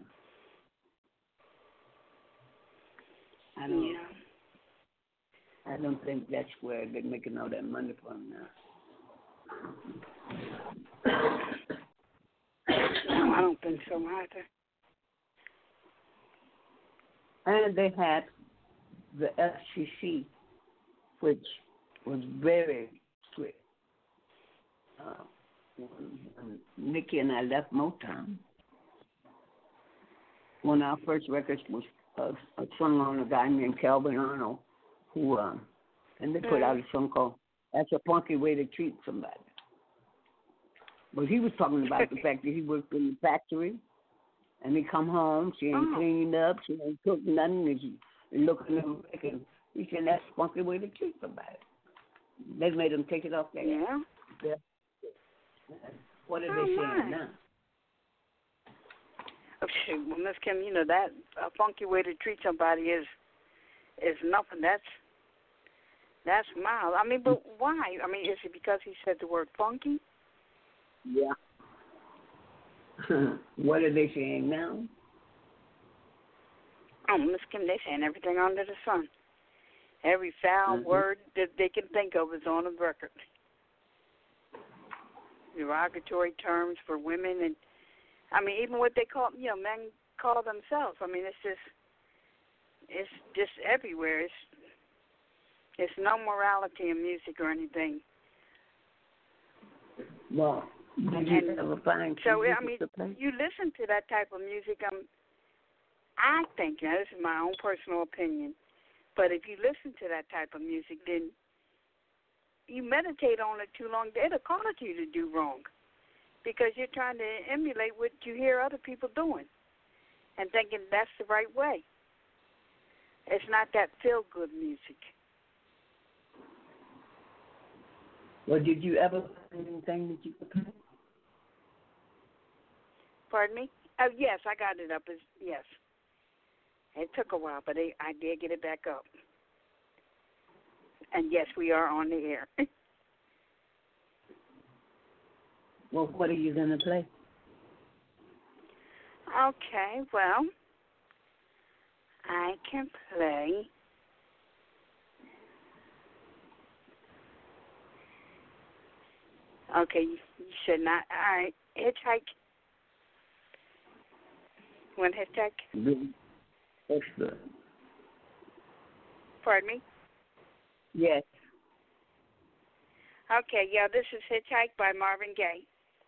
I don't yeah. I don't think that's where they're making all that money from now. No, I don't think so either. And they had the F C C, which was very strict. Uh, when, when Nikki and I left Motown, one of our first records was uh, a song on a guy named Calvin Arnold, who, um, and they put mm. out a song called "That's a Funky Way to Treat Somebody." But he was talking about the fact that he worked in the factory, and he come home, she ain't oh. cleaned up, she ain't cooked nothing, and she looking at him, and he said, "That's a funky way to treat somebody." They made him take it off there. Yeah. yeah. What are oh, they my. saying now? Oh, shoot. Well, Miss Kim, you know that a funky way to treat somebody is is nothing. That's that's mild. I mean, but why? I mean, is it because he said the word funky? Yeah. What are they saying now? Oh, Miss Kim, they're saying everything under the sun. Every foul mm-hmm. word that they can think of is on the record. Derogatory terms for women, and I mean, even what they call, you know, men call themselves. I mean, it's just, it's just everywhere. It's, it's no morality in music or anything. Well, did you And ever find so, music I mean, to play? you listen to that type of music, um, I think, now this is my own personal opinion, but if you listen to that type of music, then you meditate on it too long, it'll cause you to do wrong because you're trying to emulate what you hear other people doing and thinking that's the right way. It's not that feel-good music. Well, did you ever find anything that you could play? Pardon me? Oh, yes, I got it up. As, yes. It took a while, but I, I did get it back up. And, yes, we are on the air. Well, what are you going to play? Okay, well, I can play. Okay, you, you should not. All right, Hitchhike. Want Hitchhike? Really? That's good. Pardon me? Yes. Okay, yeah, this is Hitchhike by Marvin Gaye.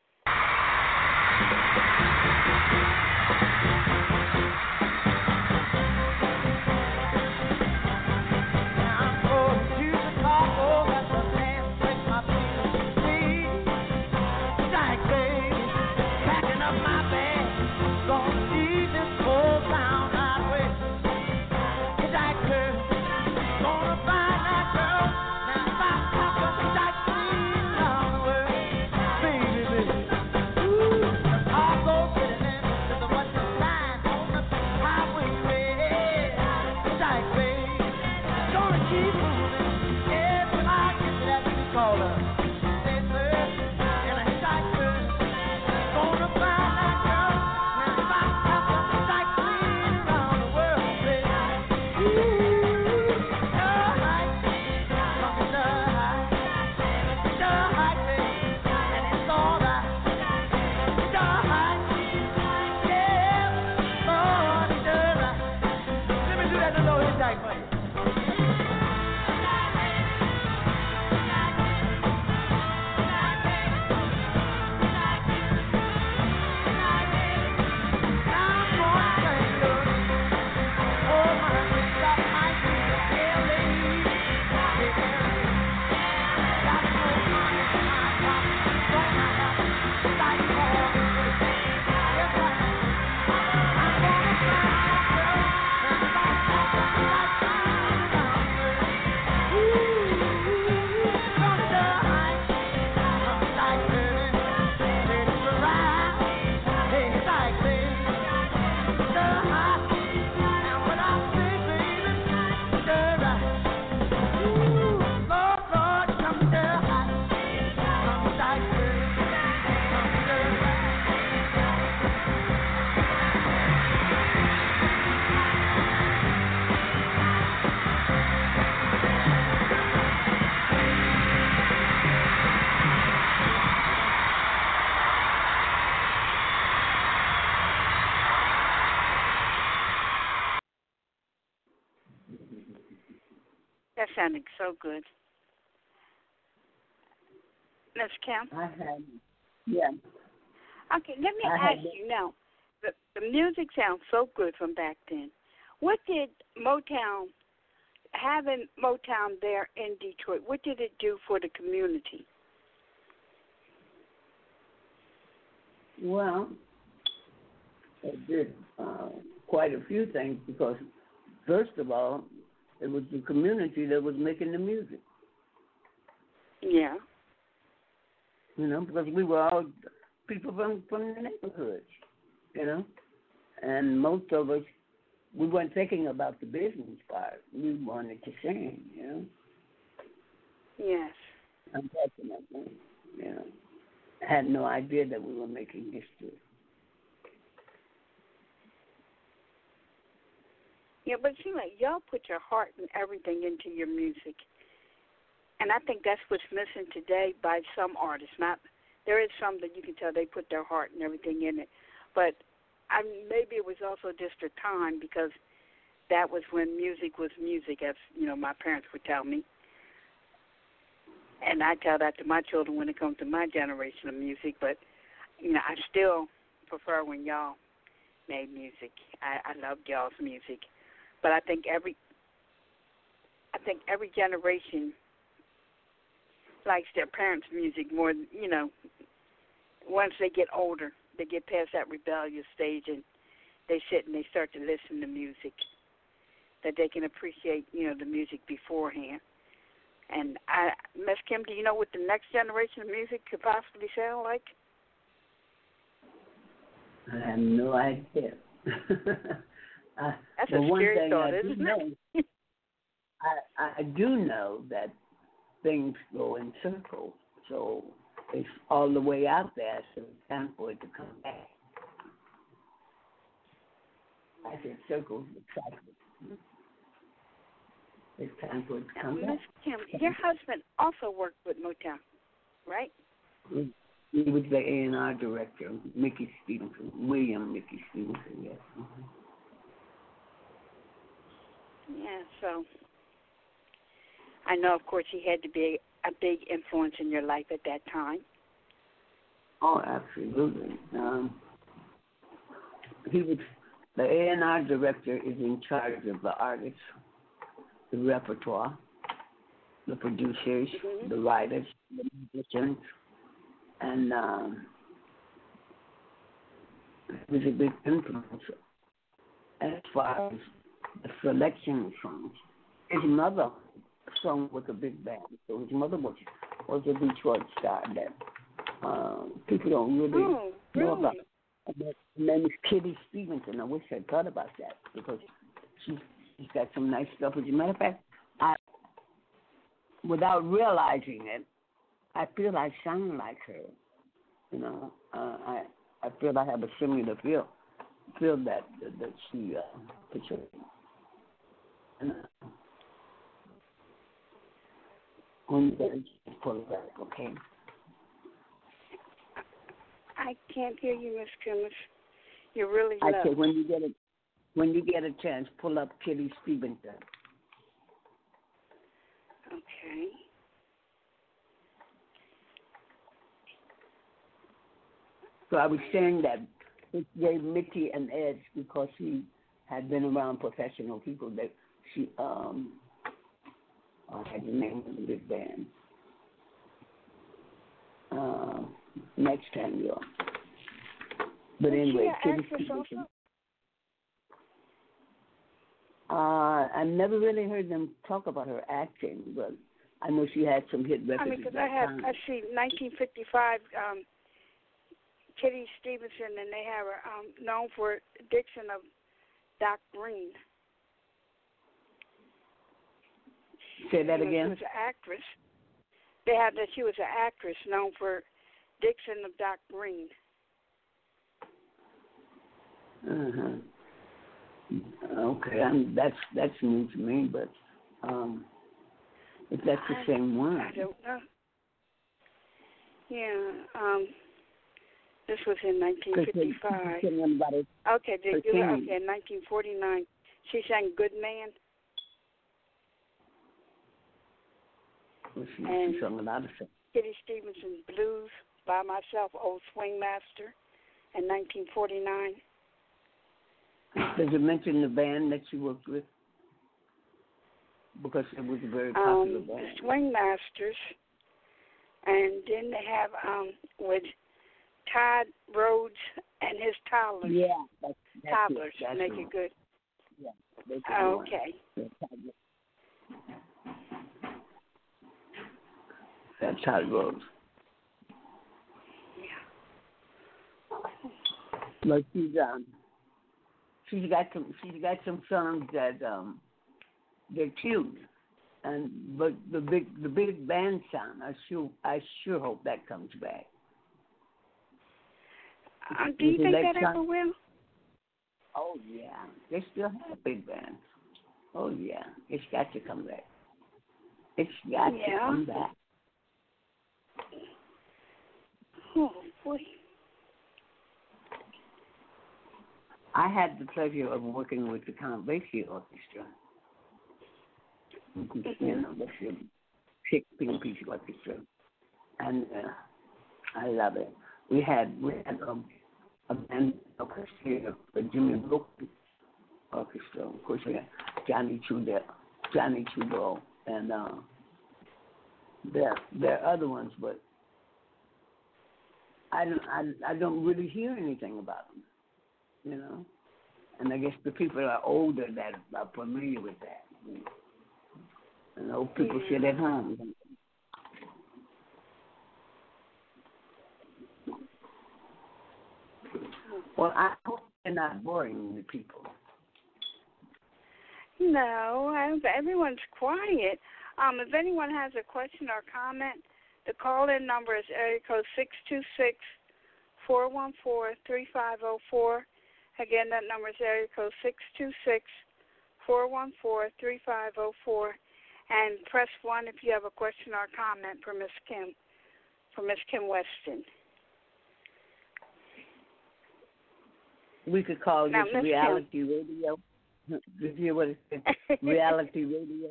That sounded so good. Miss Kim? I had, yeah. Okay, let me I ask had you now. The, the music sounds so good from back then. What did Motown, having Motown there in Detroit, what did it do for the community? Well, it did uh, quite a few things because, first of all, it was the community that was making the music. Yeah. You know, because we were all people from, from the neighborhoods, you know. And most of us, we weren't thinking about the business part. We wanted to sing, you know. Yes. Unfortunately, you know. I had no idea that we were making history. Yeah, but it seems like y'all put your heart and everything into your music. And I think that's what's missing today by some artists. Not there is some that you can tell they put their heart and everything in it. But I maybe it was also just a time because that was when music was music, as you know, my parents would tell me. And I tell that to my children when it comes to my generation of music. But you know, I still prefer when y'all made music. I, I loved y'all's music, but I think every I think every generation likes their parents' music more. You know, once they get older, they get past that rebellious stage and they sit and they start to listen to music, that they can appreciate, you know, the music beforehand. And I, Miss Kim, do you know what the next generation of music could possibly sound like? I have no idea. uh, That's well, a one scary thing thought, I do isn't know, it? I, I do know that things go in circles, so it's all the way out there, so it's time for it to come back. I said circles, but cycles. It's time for it to come Miss back. Kim, your husband also worked with Motown, right? He he was the A and R director, Mickey Stevenson, William Mickey Stevenson, yes. Mm-hmm. Yeah, so I know, of course, he had to be a big influence in your life at that time. Oh, absolutely. Um, he was the A and R director is in charge of the artists, the repertoire, the producers, Mm-hmm. the writers, the musicians, and um, he was a big influence as far as the selection of songs. His mother sung with a big band, so his mother was was a Detroit star that uh, people don't really Oh, know about. really? Her name is Kitty Stevenson. I wish I'd thought about that because she's, she's got some nice stuff. As a matter of fact, I, without realizing it, I feel I sound like her. You know, uh, I I feel I have a similar feel feel that that, that she uh, portrayed. And, uh, when you get a chance, pull it back, okay? I can't hear you, Miss Kim. You're really I low. said when you get a when you get a chance, pull up Kitty Stevenson. Okay. So I was saying that it gave Mickey an edge because he had been around professional people that she um I had the name of the big band. Uh, next time you're. But Was anyway, she an Kitty actress Stevenson. also? Uh, I never really heard them talk about her acting, but I know she had some hit records I mean, at because that I have, time. I see nineteen fifty-five, um, Kitty Stevenson, and they have her um, known for Dixon of Doc Green. Say that You know, again. She was an actress. They have that she was an actress known for Dixon of Doc Green. Uh-huh. Okay, I'm, that's that's new to me, but um, if that's the I, same one. I don't know. Yeah, um, this was in nineteen fifty-five. Okay, did you, okay, in nineteen forty-nine, she sang "Good Man." Well, she, and she sung a lot of stuff. Kitty Stevenson's Blues, By Myself, Old Swing Master, in nineteen forty-nine. Does it mention the band that you worked with? Because it was a very popular Um, band. the Swing Masters, and then they have um, with Todd Rhodes and his toddlers. Yeah, that's, that's toddlers it. That's make it it good. Yeah, that's Oh, okay. That's how it goes. Yeah. But she's um, she's got some she's got some songs that um, they're cute, and but the big the big band sound, I sure I sure hope that comes back. Uh, do you Would you think like that some? ever will? Oh yeah, they still have big bands. Oh yeah, it's got to come back. It's got Yeah. to come back. Oh boy. I had the pleasure of working with the Count Basie Orchestra. Mm-hmm. You know, the sixteen-piece orchestra, and uh, I love it. We had we had um, a band orchestra, the Jimmy Brooks Orchestra. Of course, we had Johnny Trudell, Johnny Trudell, and uh, there there are other ones, but I don't I, I don't really hear anything about them, you know. And I guess the people are older that are familiar with that. You know? And old people yeah. sit at home. Well, I hope they're not boring the people. No, I, everyone's quiet. Um, if anyone has a question or comment, the call-in number is area code six two six, four one four, three five zero four. Again, that number is area code six two six, four one four, three five zero four. And press one if you have a question or comment for Miss Kim, for Miss Kim Weston. We could call Now, this Miss reality Kim. Radio. Did you hear what it said? Reality radio.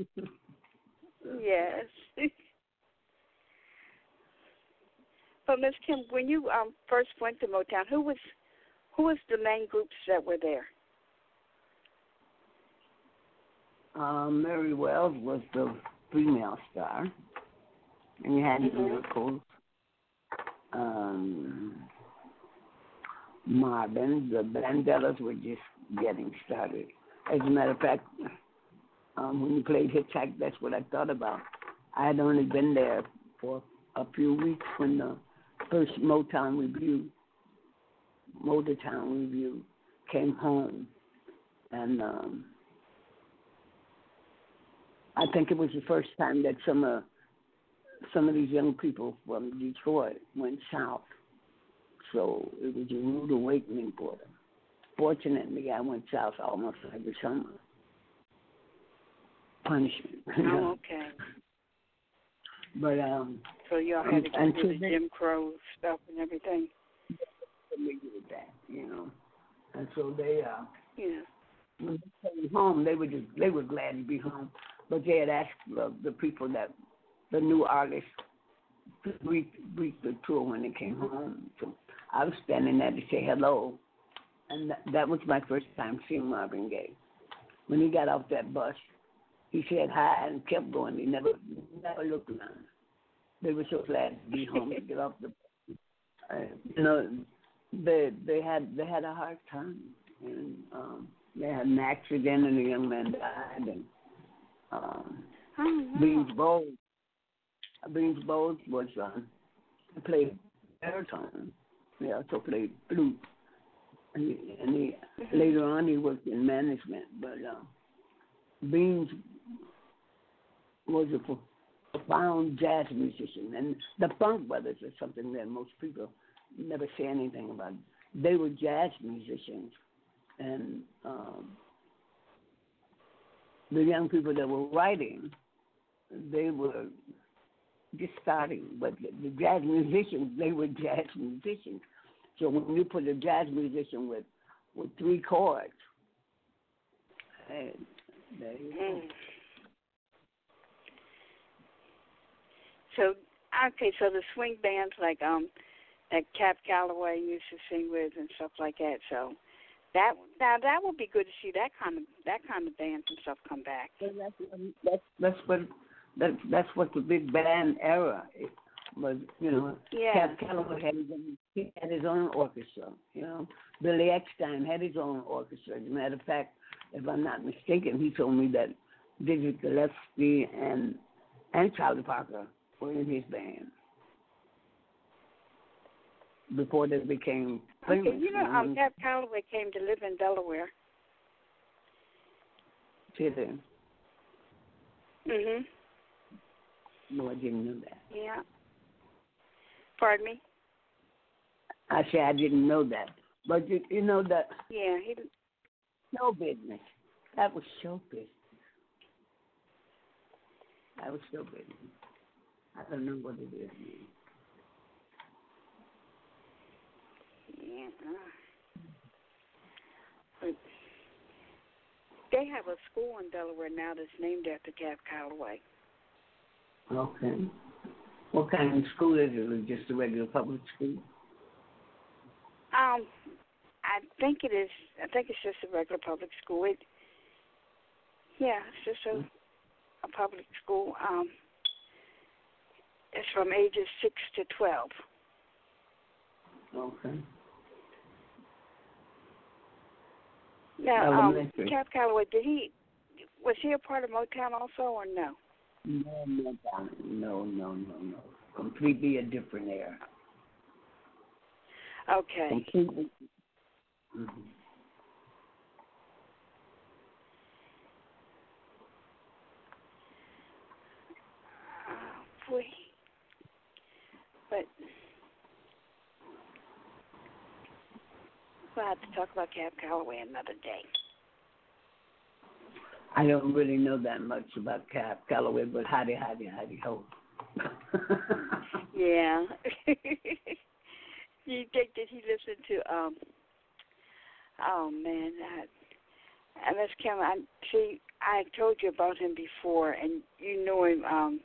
Yes. But Miss Kim, when you um, first went to Motown, who was who was the main groups that were there? Um, Mary Wells was the female star, and you had mm-hmm. the Miracles, um, Marvin. The Vandellas were just getting started. As a matter of fact, um, when you played Hitchhike, that's what I thought about. I had only been there for a few weeks when the first Motown review, Motortown review, came home, and um, I think it was the first time that some of some of these young people from Detroit went south. So it was a rude awakening for them. Fortunately, I went south almost every summer. Punishment. Oh, okay. But um. So y'all had to and, go through the Jim Crow stuff and everything. Familiar with that, you know. And so they uh. Yeah. When they came home, they were just they were glad to be home. But they had asked uh, the people that the new artists to brief brief the tour when they came home. So I was standing there to say hello, and that, that was my first time seeing Marvin Gaye. When he got off that bus, he said hi and kept going. He never never looked around. They were so glad to be home to get off the bus. Uh, you know, they they had they had a hard time, and um, they had an accident, and a young man died, and um, oh, no. Beans Bowles. Beans Bowles was um, played baritone. He also played flute, and, he, and he, later on he worked in management. But uh, Beans was a profound jazz musician, and the Funk Brothers is something that most people never say anything about. They were jazz musicians, and um, the young people that were writing, they were just starting, but the, the jazz musicians, they were jazz musicians. So when you put a jazz musician with, with three chords, hey, there you go. Mm. So, okay, so the swing bands like um that Cap Calloway used to sing with and stuff like that. So that now that would be good to see that kind of that kind of bands and stuff come back. That's that's that's what that that's what the big band era was. You know, yeah. Cap Calloway had his own, he had his own orchestra. You know, Billy Eckstine had his own orchestra. As a matter of fact, if I'm not mistaken, he told me that Dizzy Gillespie and and Charlie Parker were in his band before they became famous. Okay, you know, um, Cap Calloway came to live in Delaware. Did they? Mhm. No, I didn't know that. Yeah. Pardon me? I said I didn't know that. But you, you know that Yeah, he show business. That was show business. That was show business. I don't know what it is. Yeah. But they have a school in Delaware now that's named after Cap Calloway. Okay. What kind of school is it? Is it just a regular public school? Um, I think it is. I think it's just a regular public school. It, yeah, it's just a, a public school. Um, it's from ages six to twelve. Okay. Now, um, Elementary. Cap Calloway, did he was he a part of Motown also, or no? No, no, no, no, no, no. Completely a different era. Okay. Completely. Mm-hmm. Uh, boy. But we'll have to talk about Cap Calloway another day. I don't really know that much about Cap Calloway, but howdy, howdy, howdy, ho. Yeah. You think that he listened to, um, oh, man, I, Miss Kim, I, see, I told you about him before, and you know him, um,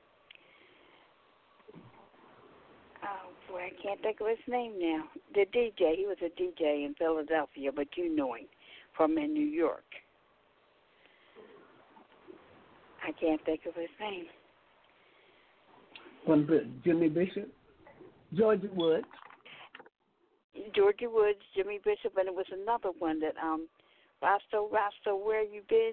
oh, boy, I can't think of his name now. The D J, he was a D J in Philadelphia, but you know him from in New York. I can't think of his name. From Jimmy Bishop? Georgia Woods. Georgia Woods, Jimmy Bishop, and it was another one that, um, Rasto, Rasto, where you been?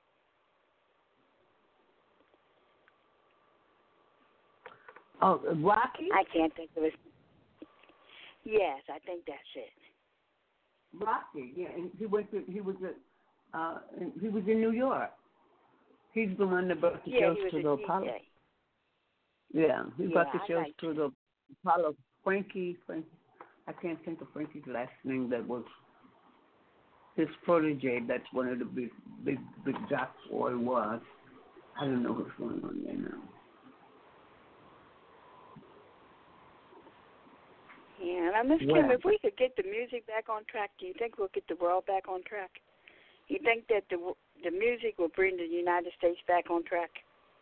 Oh, Rocky? I can't think of it. Yes, I think that's it. Rocky, yeah, and he went to, he was a, uh, he was in New York. He's the one that brought the Yeah, shows he was to a the D J. Apollo. Yeah, he Yeah, brought the I shows liked to the Apollo. Frankie, Frankie, I can't think of Frankie's last name. That was his protege. That's one of the big, big, big jocks, or it was. I don't know what's going on there now. Yeah, now, Miss Well, Kim, if we could get the music back on track, do you think we'll get the world back on track? You think that the the music will bring the United States back on track?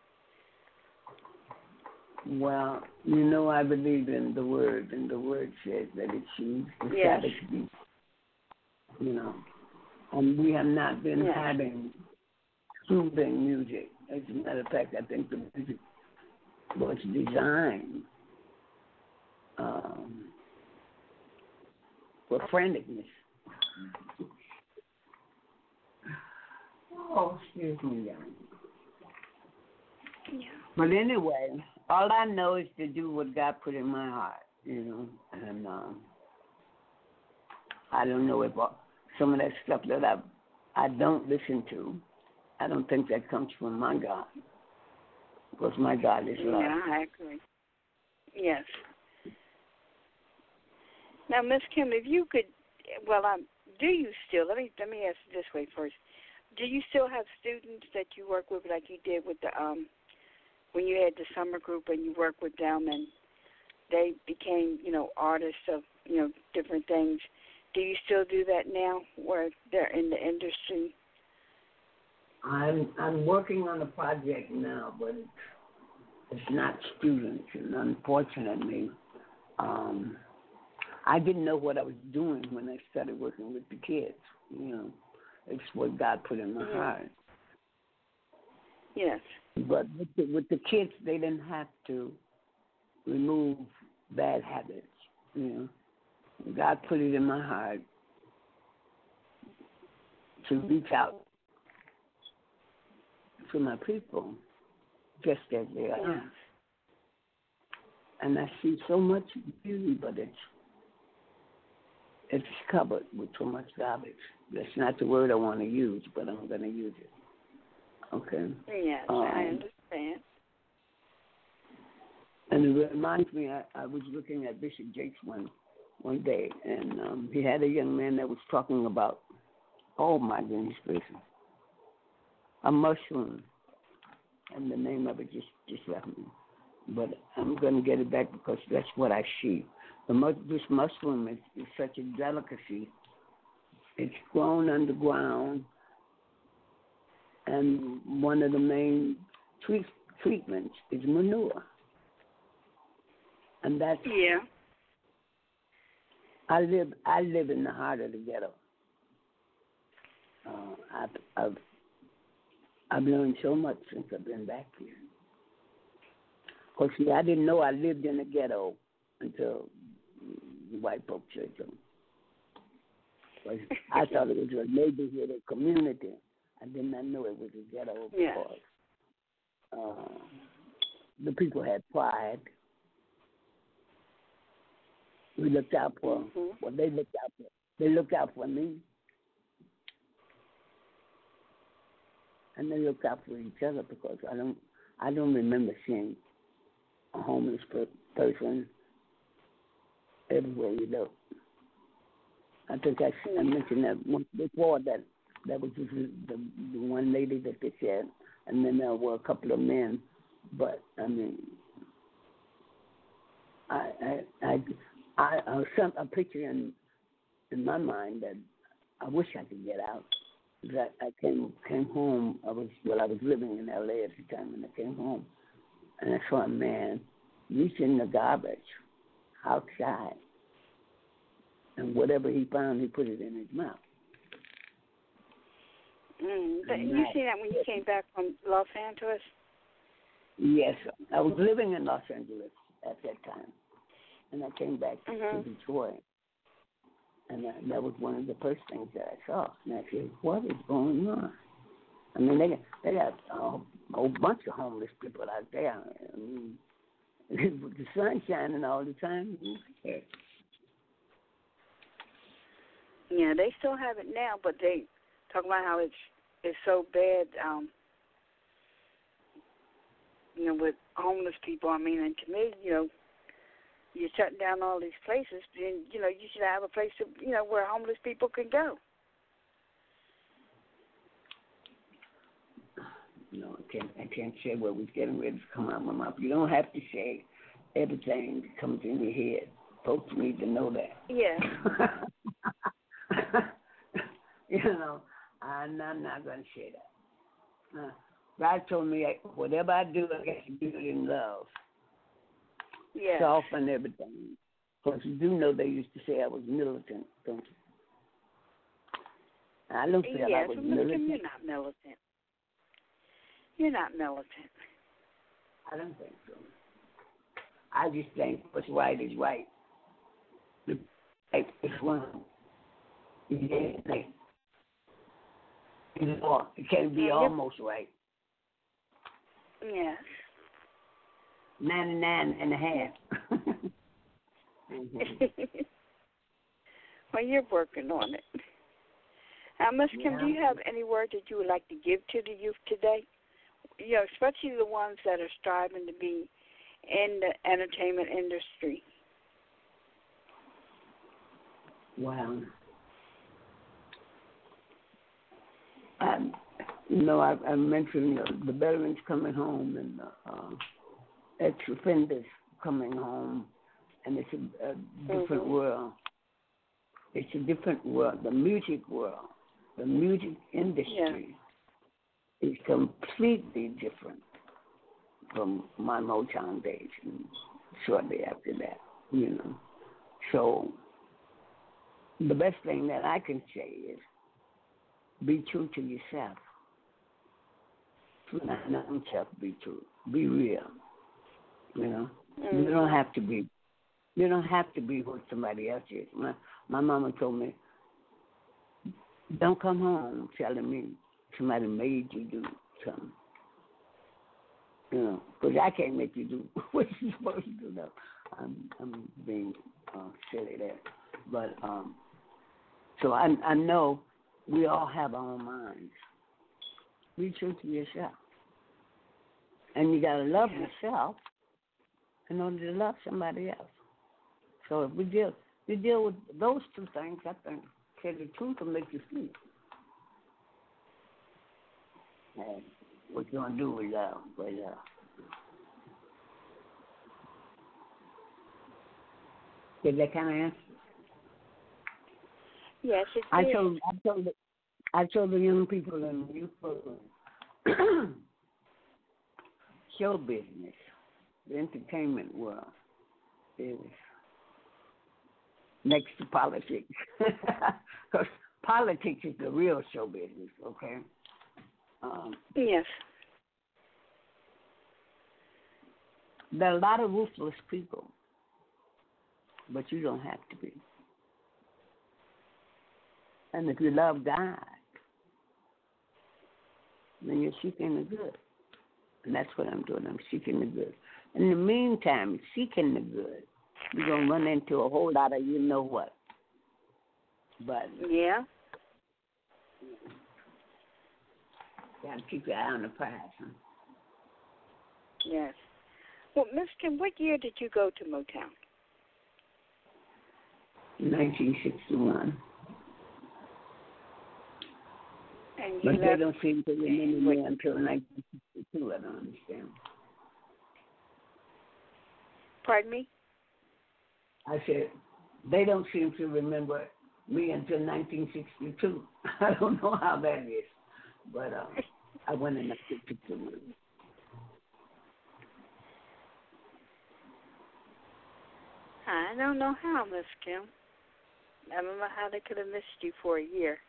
well, you know, I believe in the word, and the word says that it chooses the Yes. Sabbath beat. You know, and we have not been Yes. having soothing music. As a matter of fact, I think the music was designed um, for franticness. Oh, excuse me, young. Yeah. But anyway, all I know is to do what God put in my heart, you know, and um, I don't know if uh, some of that stuff that I I don't listen to, I don't think that comes from my God, because my God is love. Yeah, I agree. Yes. Now, Miss Kim, if you could, well, um, do you still? Let me let me ask it this way first. Do you still have students that you work with, like you did with the um, when you had the summer group and you worked with them, and they became, you know, artists of, you know, different things? Do you still do that now, where they're in the industry? I'm I'm working on a project now, but it's, it's not students, and unfortunately, um, I didn't know what I was doing when I started working with the kids. You know, it's what God put in my Mm-hmm. heart. Yes. But with the, with the kids, they didn't have to remove bad habits. You know, God put it in my heart to reach out to my people just as they are. Yes. And I see so much beauty, but it's it's covered with so much garbage. That's not the word I want to use, but I'm going to use it. Okay? Yes, Um, I understand. And it reminds me, I, I was looking at Bishop Jakes one, one day, and um, he had a young man that was talking about, oh my goodness gracious, a mushroom. And the name of it just, just left me. But I'm going to get it back because that's what I see. The mu- this mushroom is, is such a delicacy. It's grown underground, and one of the main treat, treatments is manure. And that's Yeah. I live I live in the heart of the ghetto. Uh, I've, I've I've learned so much since I've been back here. Cause see, I didn't know I lived in the ghetto until the white folks said so. Cause I thought it was a neighborhood, a community. I did not know it was a ghetto Yeah. because uh, the people had pride. We looked out for Mm-hmm. well, they looked out for they looked out for me, and they looked out for each other because I don't I don't remember seeing a homeless per- person everywhere you look. I think I, I mentioned that once before that that was just the, the one lady that they said, and then there were a couple of men, but I mean, I I I. I, I some a picture in in my mind that I wish I could get out. That I came came home. I was well. I was living in L A at the time, and I came home, and I saw a man reaching the garbage outside, and whatever he found, he put it in his mouth. Mm. But you see that when you came back from Los Angeles? Yes, I was living in Los Angeles at that time. And I came back mm-hmm. to Detroit, and that, that was one of the first things that I saw. And I said, "What is going on?" I mean, they got they got a whole bunch of homeless people out there. I mean, with the sun shining all the time. Yeah. Yeah, they still have it now, but they talk about how it's it's so bad. Um, you know, with homeless people. I mean, and to me, you know. You're shutting down all these places, then, you know, you should have a place, to, you know, where homeless people can go. No, I can't, I can't say what was getting ready to come out of my mouth. You don't have to say everything that comes in your head. Folks need to know that. Yeah. You know, I'm, I'm not going to say that. Uh, God told me whatever I do, I got to do it in love. Yeah. Soften everything. Because you do know they used to say I was militant, don't you? I don't feel yeah, I was so militant. You're not militant. You're not militant. I don't think so. I just think what's right is right. The right is wrong. It can't be almost right. Yes. ninety-nine and a half. mm-hmm. Well, you're working on it. Now, Miss Kim, yeah. do you have any word that you would like to give to the youth today? You know, especially the ones that are striving to be in the entertainment industry. Wow. Um, you know, I, I mentioned the, the veterans coming home and the uh, ex-offenders coming home, and it's a, a different mm-hmm. world. It's a different world. The music world, the music industry yeah. is completely different from my Motown days and shortly after that, you know. So the best thing that I can say is be true to yourself. To not yourself, be true. Be real. You know, mm-hmm. you don't have to be. You don't have to be what somebody else is. My my mama told me, don't come home telling me somebody made you do something. You know, because I can't make you do what you're supposed to do. No, I'm I'm being uh, silly there, but um, so I I know we all have our own minds. Be true to yourself, and you gotta love yourself in order to love somebody else. So if we deal, we deal with those two things, I think, tell the truth will make you free. And what you're going to do with love, with love. Did that kind of answer? Yes, it I did. told, I told, the, I told the young people in the youth program, show business, the entertainment world, is next to politics. Because politics is the real show business, okay? Um, Yes. there are a lot of ruthless people, but you don't have to be. And if you love God, then you're seeking the good. And that's what I'm doing. I'm seeking the good. In the meantime, seeking the good, you're going to run into a whole lot of you know what. But Yeah. you got to keep your eye on the prize. Huh? Yes. Well, Miss Kim, what year did you go to Motown? nineteen sixty-one. And you But they left, don't seem to remember me until nineteen sixty-two. I don't understand. pardon me? I said, they don't seem to remember me until nineteen sixty-two. I don't know how that is. But uh, I went in the sixty-two. I don't know how, Miss Kim. I don't know how they could have missed you for a year.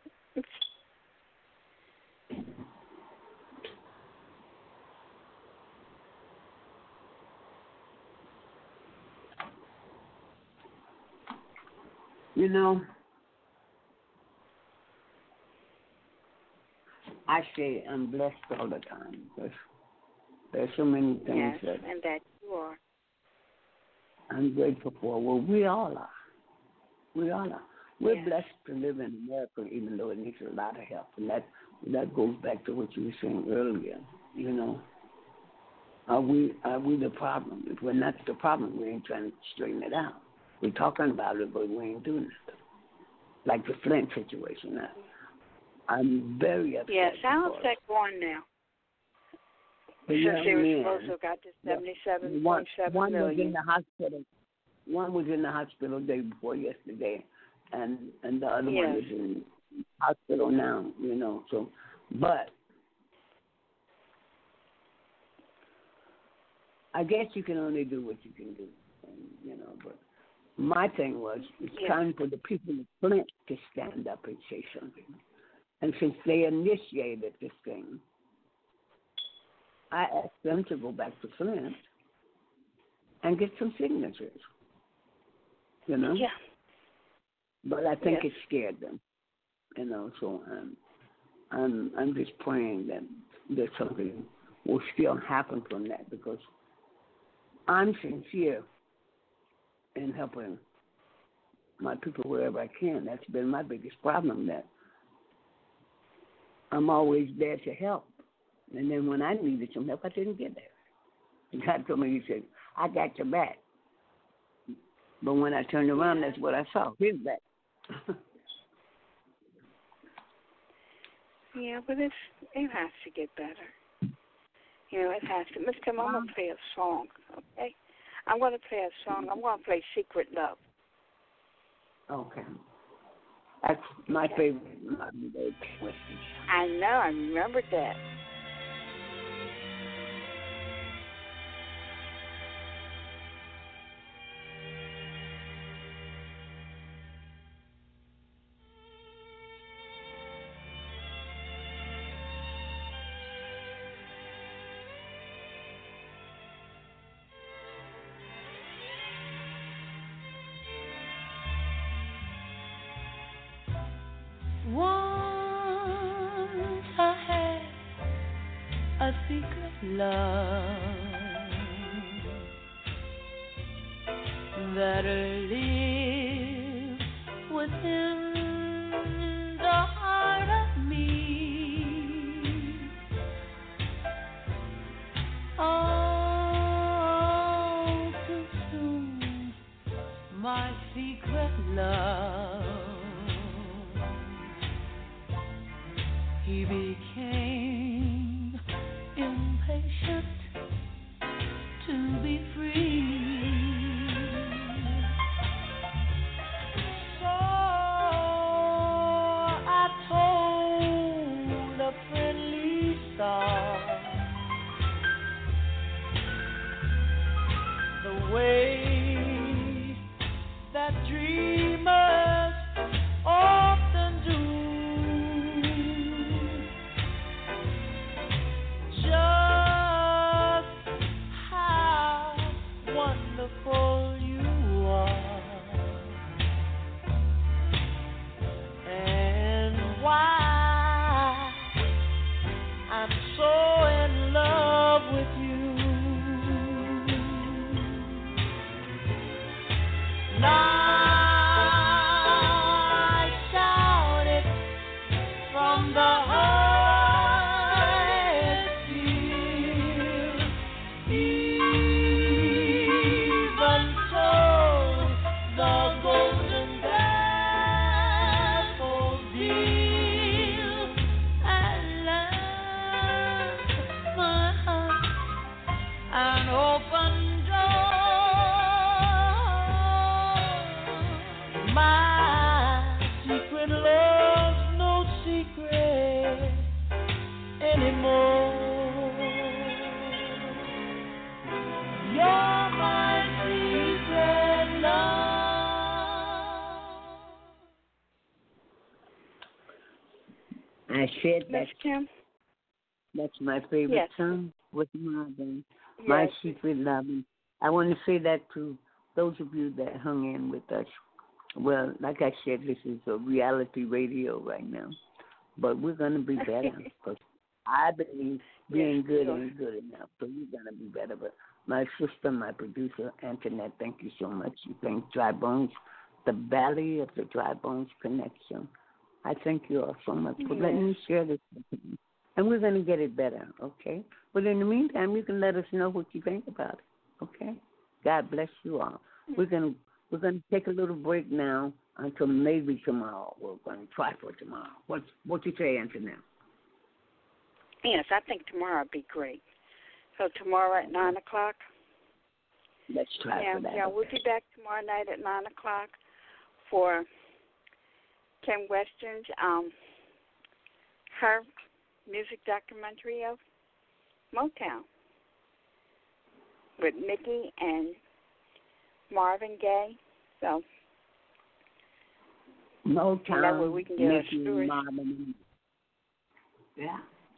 You know, I say I'm blessed all the time because there's so many things Yes, that and that you are. I'm grateful for. Well, we all are. We all are. We're Yes. blessed to live in America, even though it needs a lot of help. And that that goes back to what you were saying earlier. You know, are we are we the problem? If we're not the problem, we ain't trying to straighten it out. We're talking about it, but we ain't doing it. Like the Flint situation. I, I'm very upset. Yes, how's because that going now? the Since young they were man- supposed to have got to seventy-seven one, point seven one was in million. the hospital. One was in the hospital day before yesterday, and and the other Yes. one is in hospital now. You know, so but I guess you can only do what you can do, and, you know. But my thing was, it's Yes. time for the people of Flint to stand up and say something. And since they initiated this thing, I asked them to go back to Flint and get some signatures. You know? Yeah. But I think Yes. it scared them. You know, so um, I'm I'm just praying that that something will still happen from that, because I'm sincere in helping my people wherever I can. That's been my biggest problem, that I'm always there to help. And then when I needed some help, I didn't get there. God told me, he said, I got your back. But when I turned around, that's what I saw, his back. Yeah, but it's it has to get better. You know, it has to. Miss Kim, I'm gonna play a song, okay? I'm gonna play a song. I'm gonna play Secret Love. Okay. That's my favorite modern day question. I know, I remembered that. Once I had a secret love that lived within the heart of me. All too soon, my secret love, he became impatient to be free. So I told a friendly star said Miss that Kim? that's my favorite Yes. song with Marvin. My Yes. Secret Loving. I want to say that to those of you that hung in with us. Well, like I said, this is a reality radio right now, but we're going to be better because I believe being Yes, good sure. ain't good enough, so we're going to be better. But my sister, my producer, Antoinette, thank you so much. You thank Dry Bones, the Valley of the Dry Bones Connection. I thank you all so much for letting me share this with you. And we're going to get it better, okay? But in the meantime, you can let us know what you think about it, okay? God bless you all. We're going to we're going to take a little break now until maybe tomorrow. We're going to try for tomorrow. What what you say, Antoinette? Yes, I think tomorrow would be great. So tomorrow at nine o'clock. Let's try Yeah, for that. yeah, we'll be back tomorrow night at nine o'clock for Kim Weston's um her music documentary of Motown with Mickey and Marvin Gaye. So Motown, that way we can get our Mickey, story. Marvin. Yeah.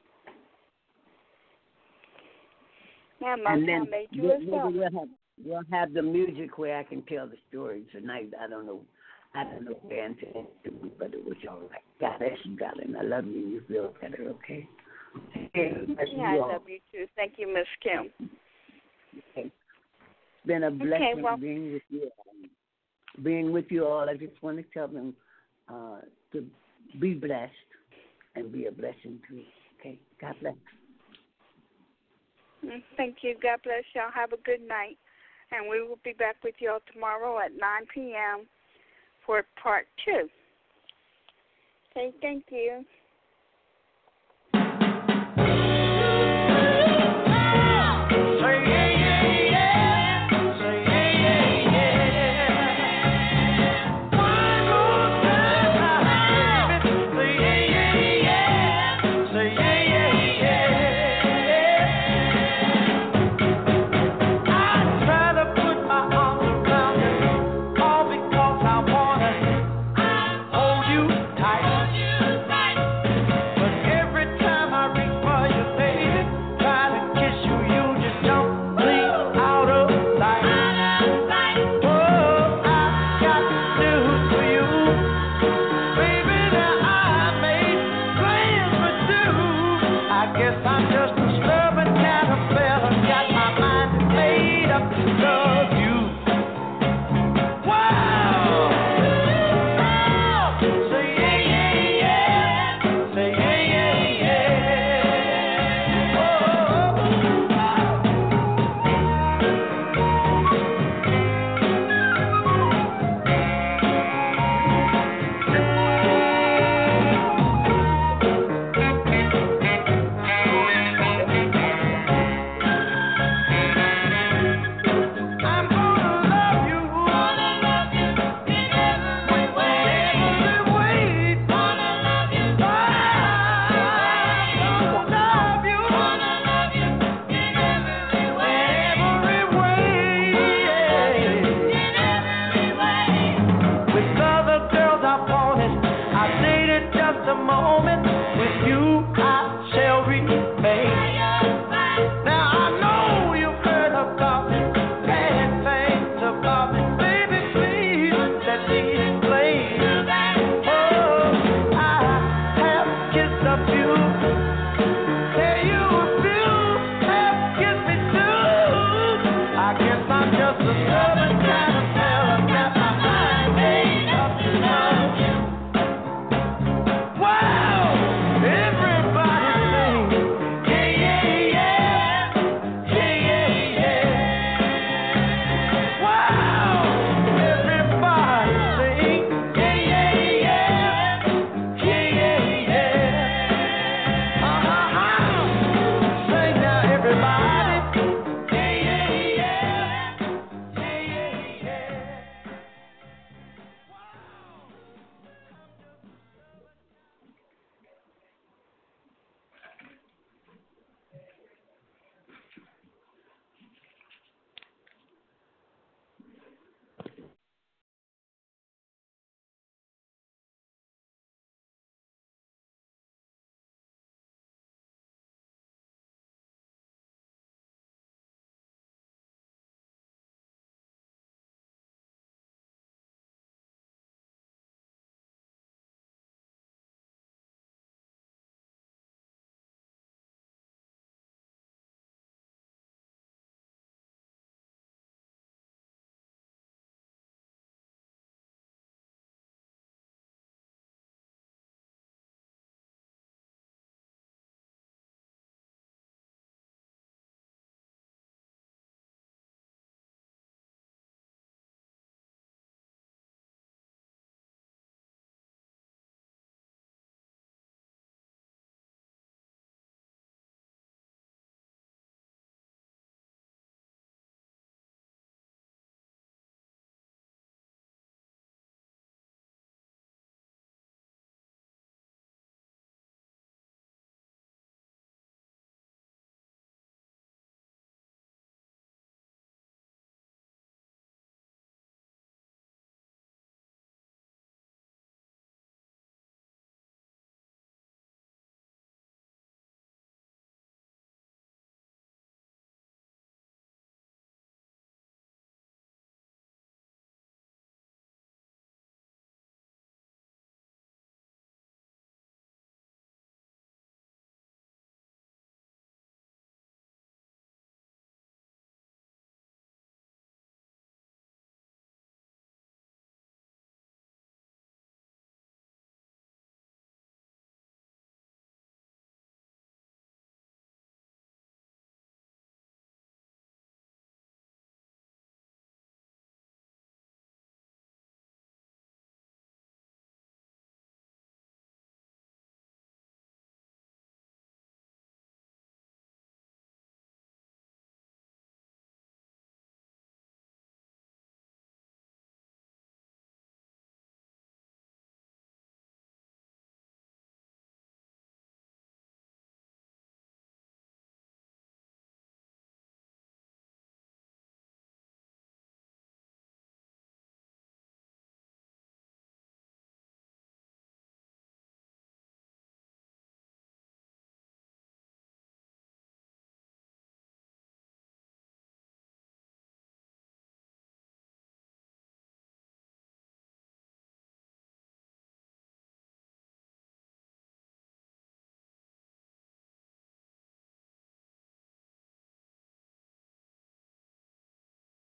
Yeah, And Motown then made you we'll, a star. we'll have we'll have the music where I can tell the story tonight. I don't know, I don't know where Antoinette to be, but it was all right. God bless you, darling. I love you. You feel better, okay? Hey, bless Yeah, you I all. love you too. Thank you, Miss Kim. Okay. It's been a blessing Okay, well, being with you all. Being with you all, I just want to tell them uh, to be blessed and be a blessing to you. Okay? God bless. mm, thank you. God bless y'all. Have a good night. And we will be back with y'all tomorrow at nine p.m. for part two. Okay, thank you.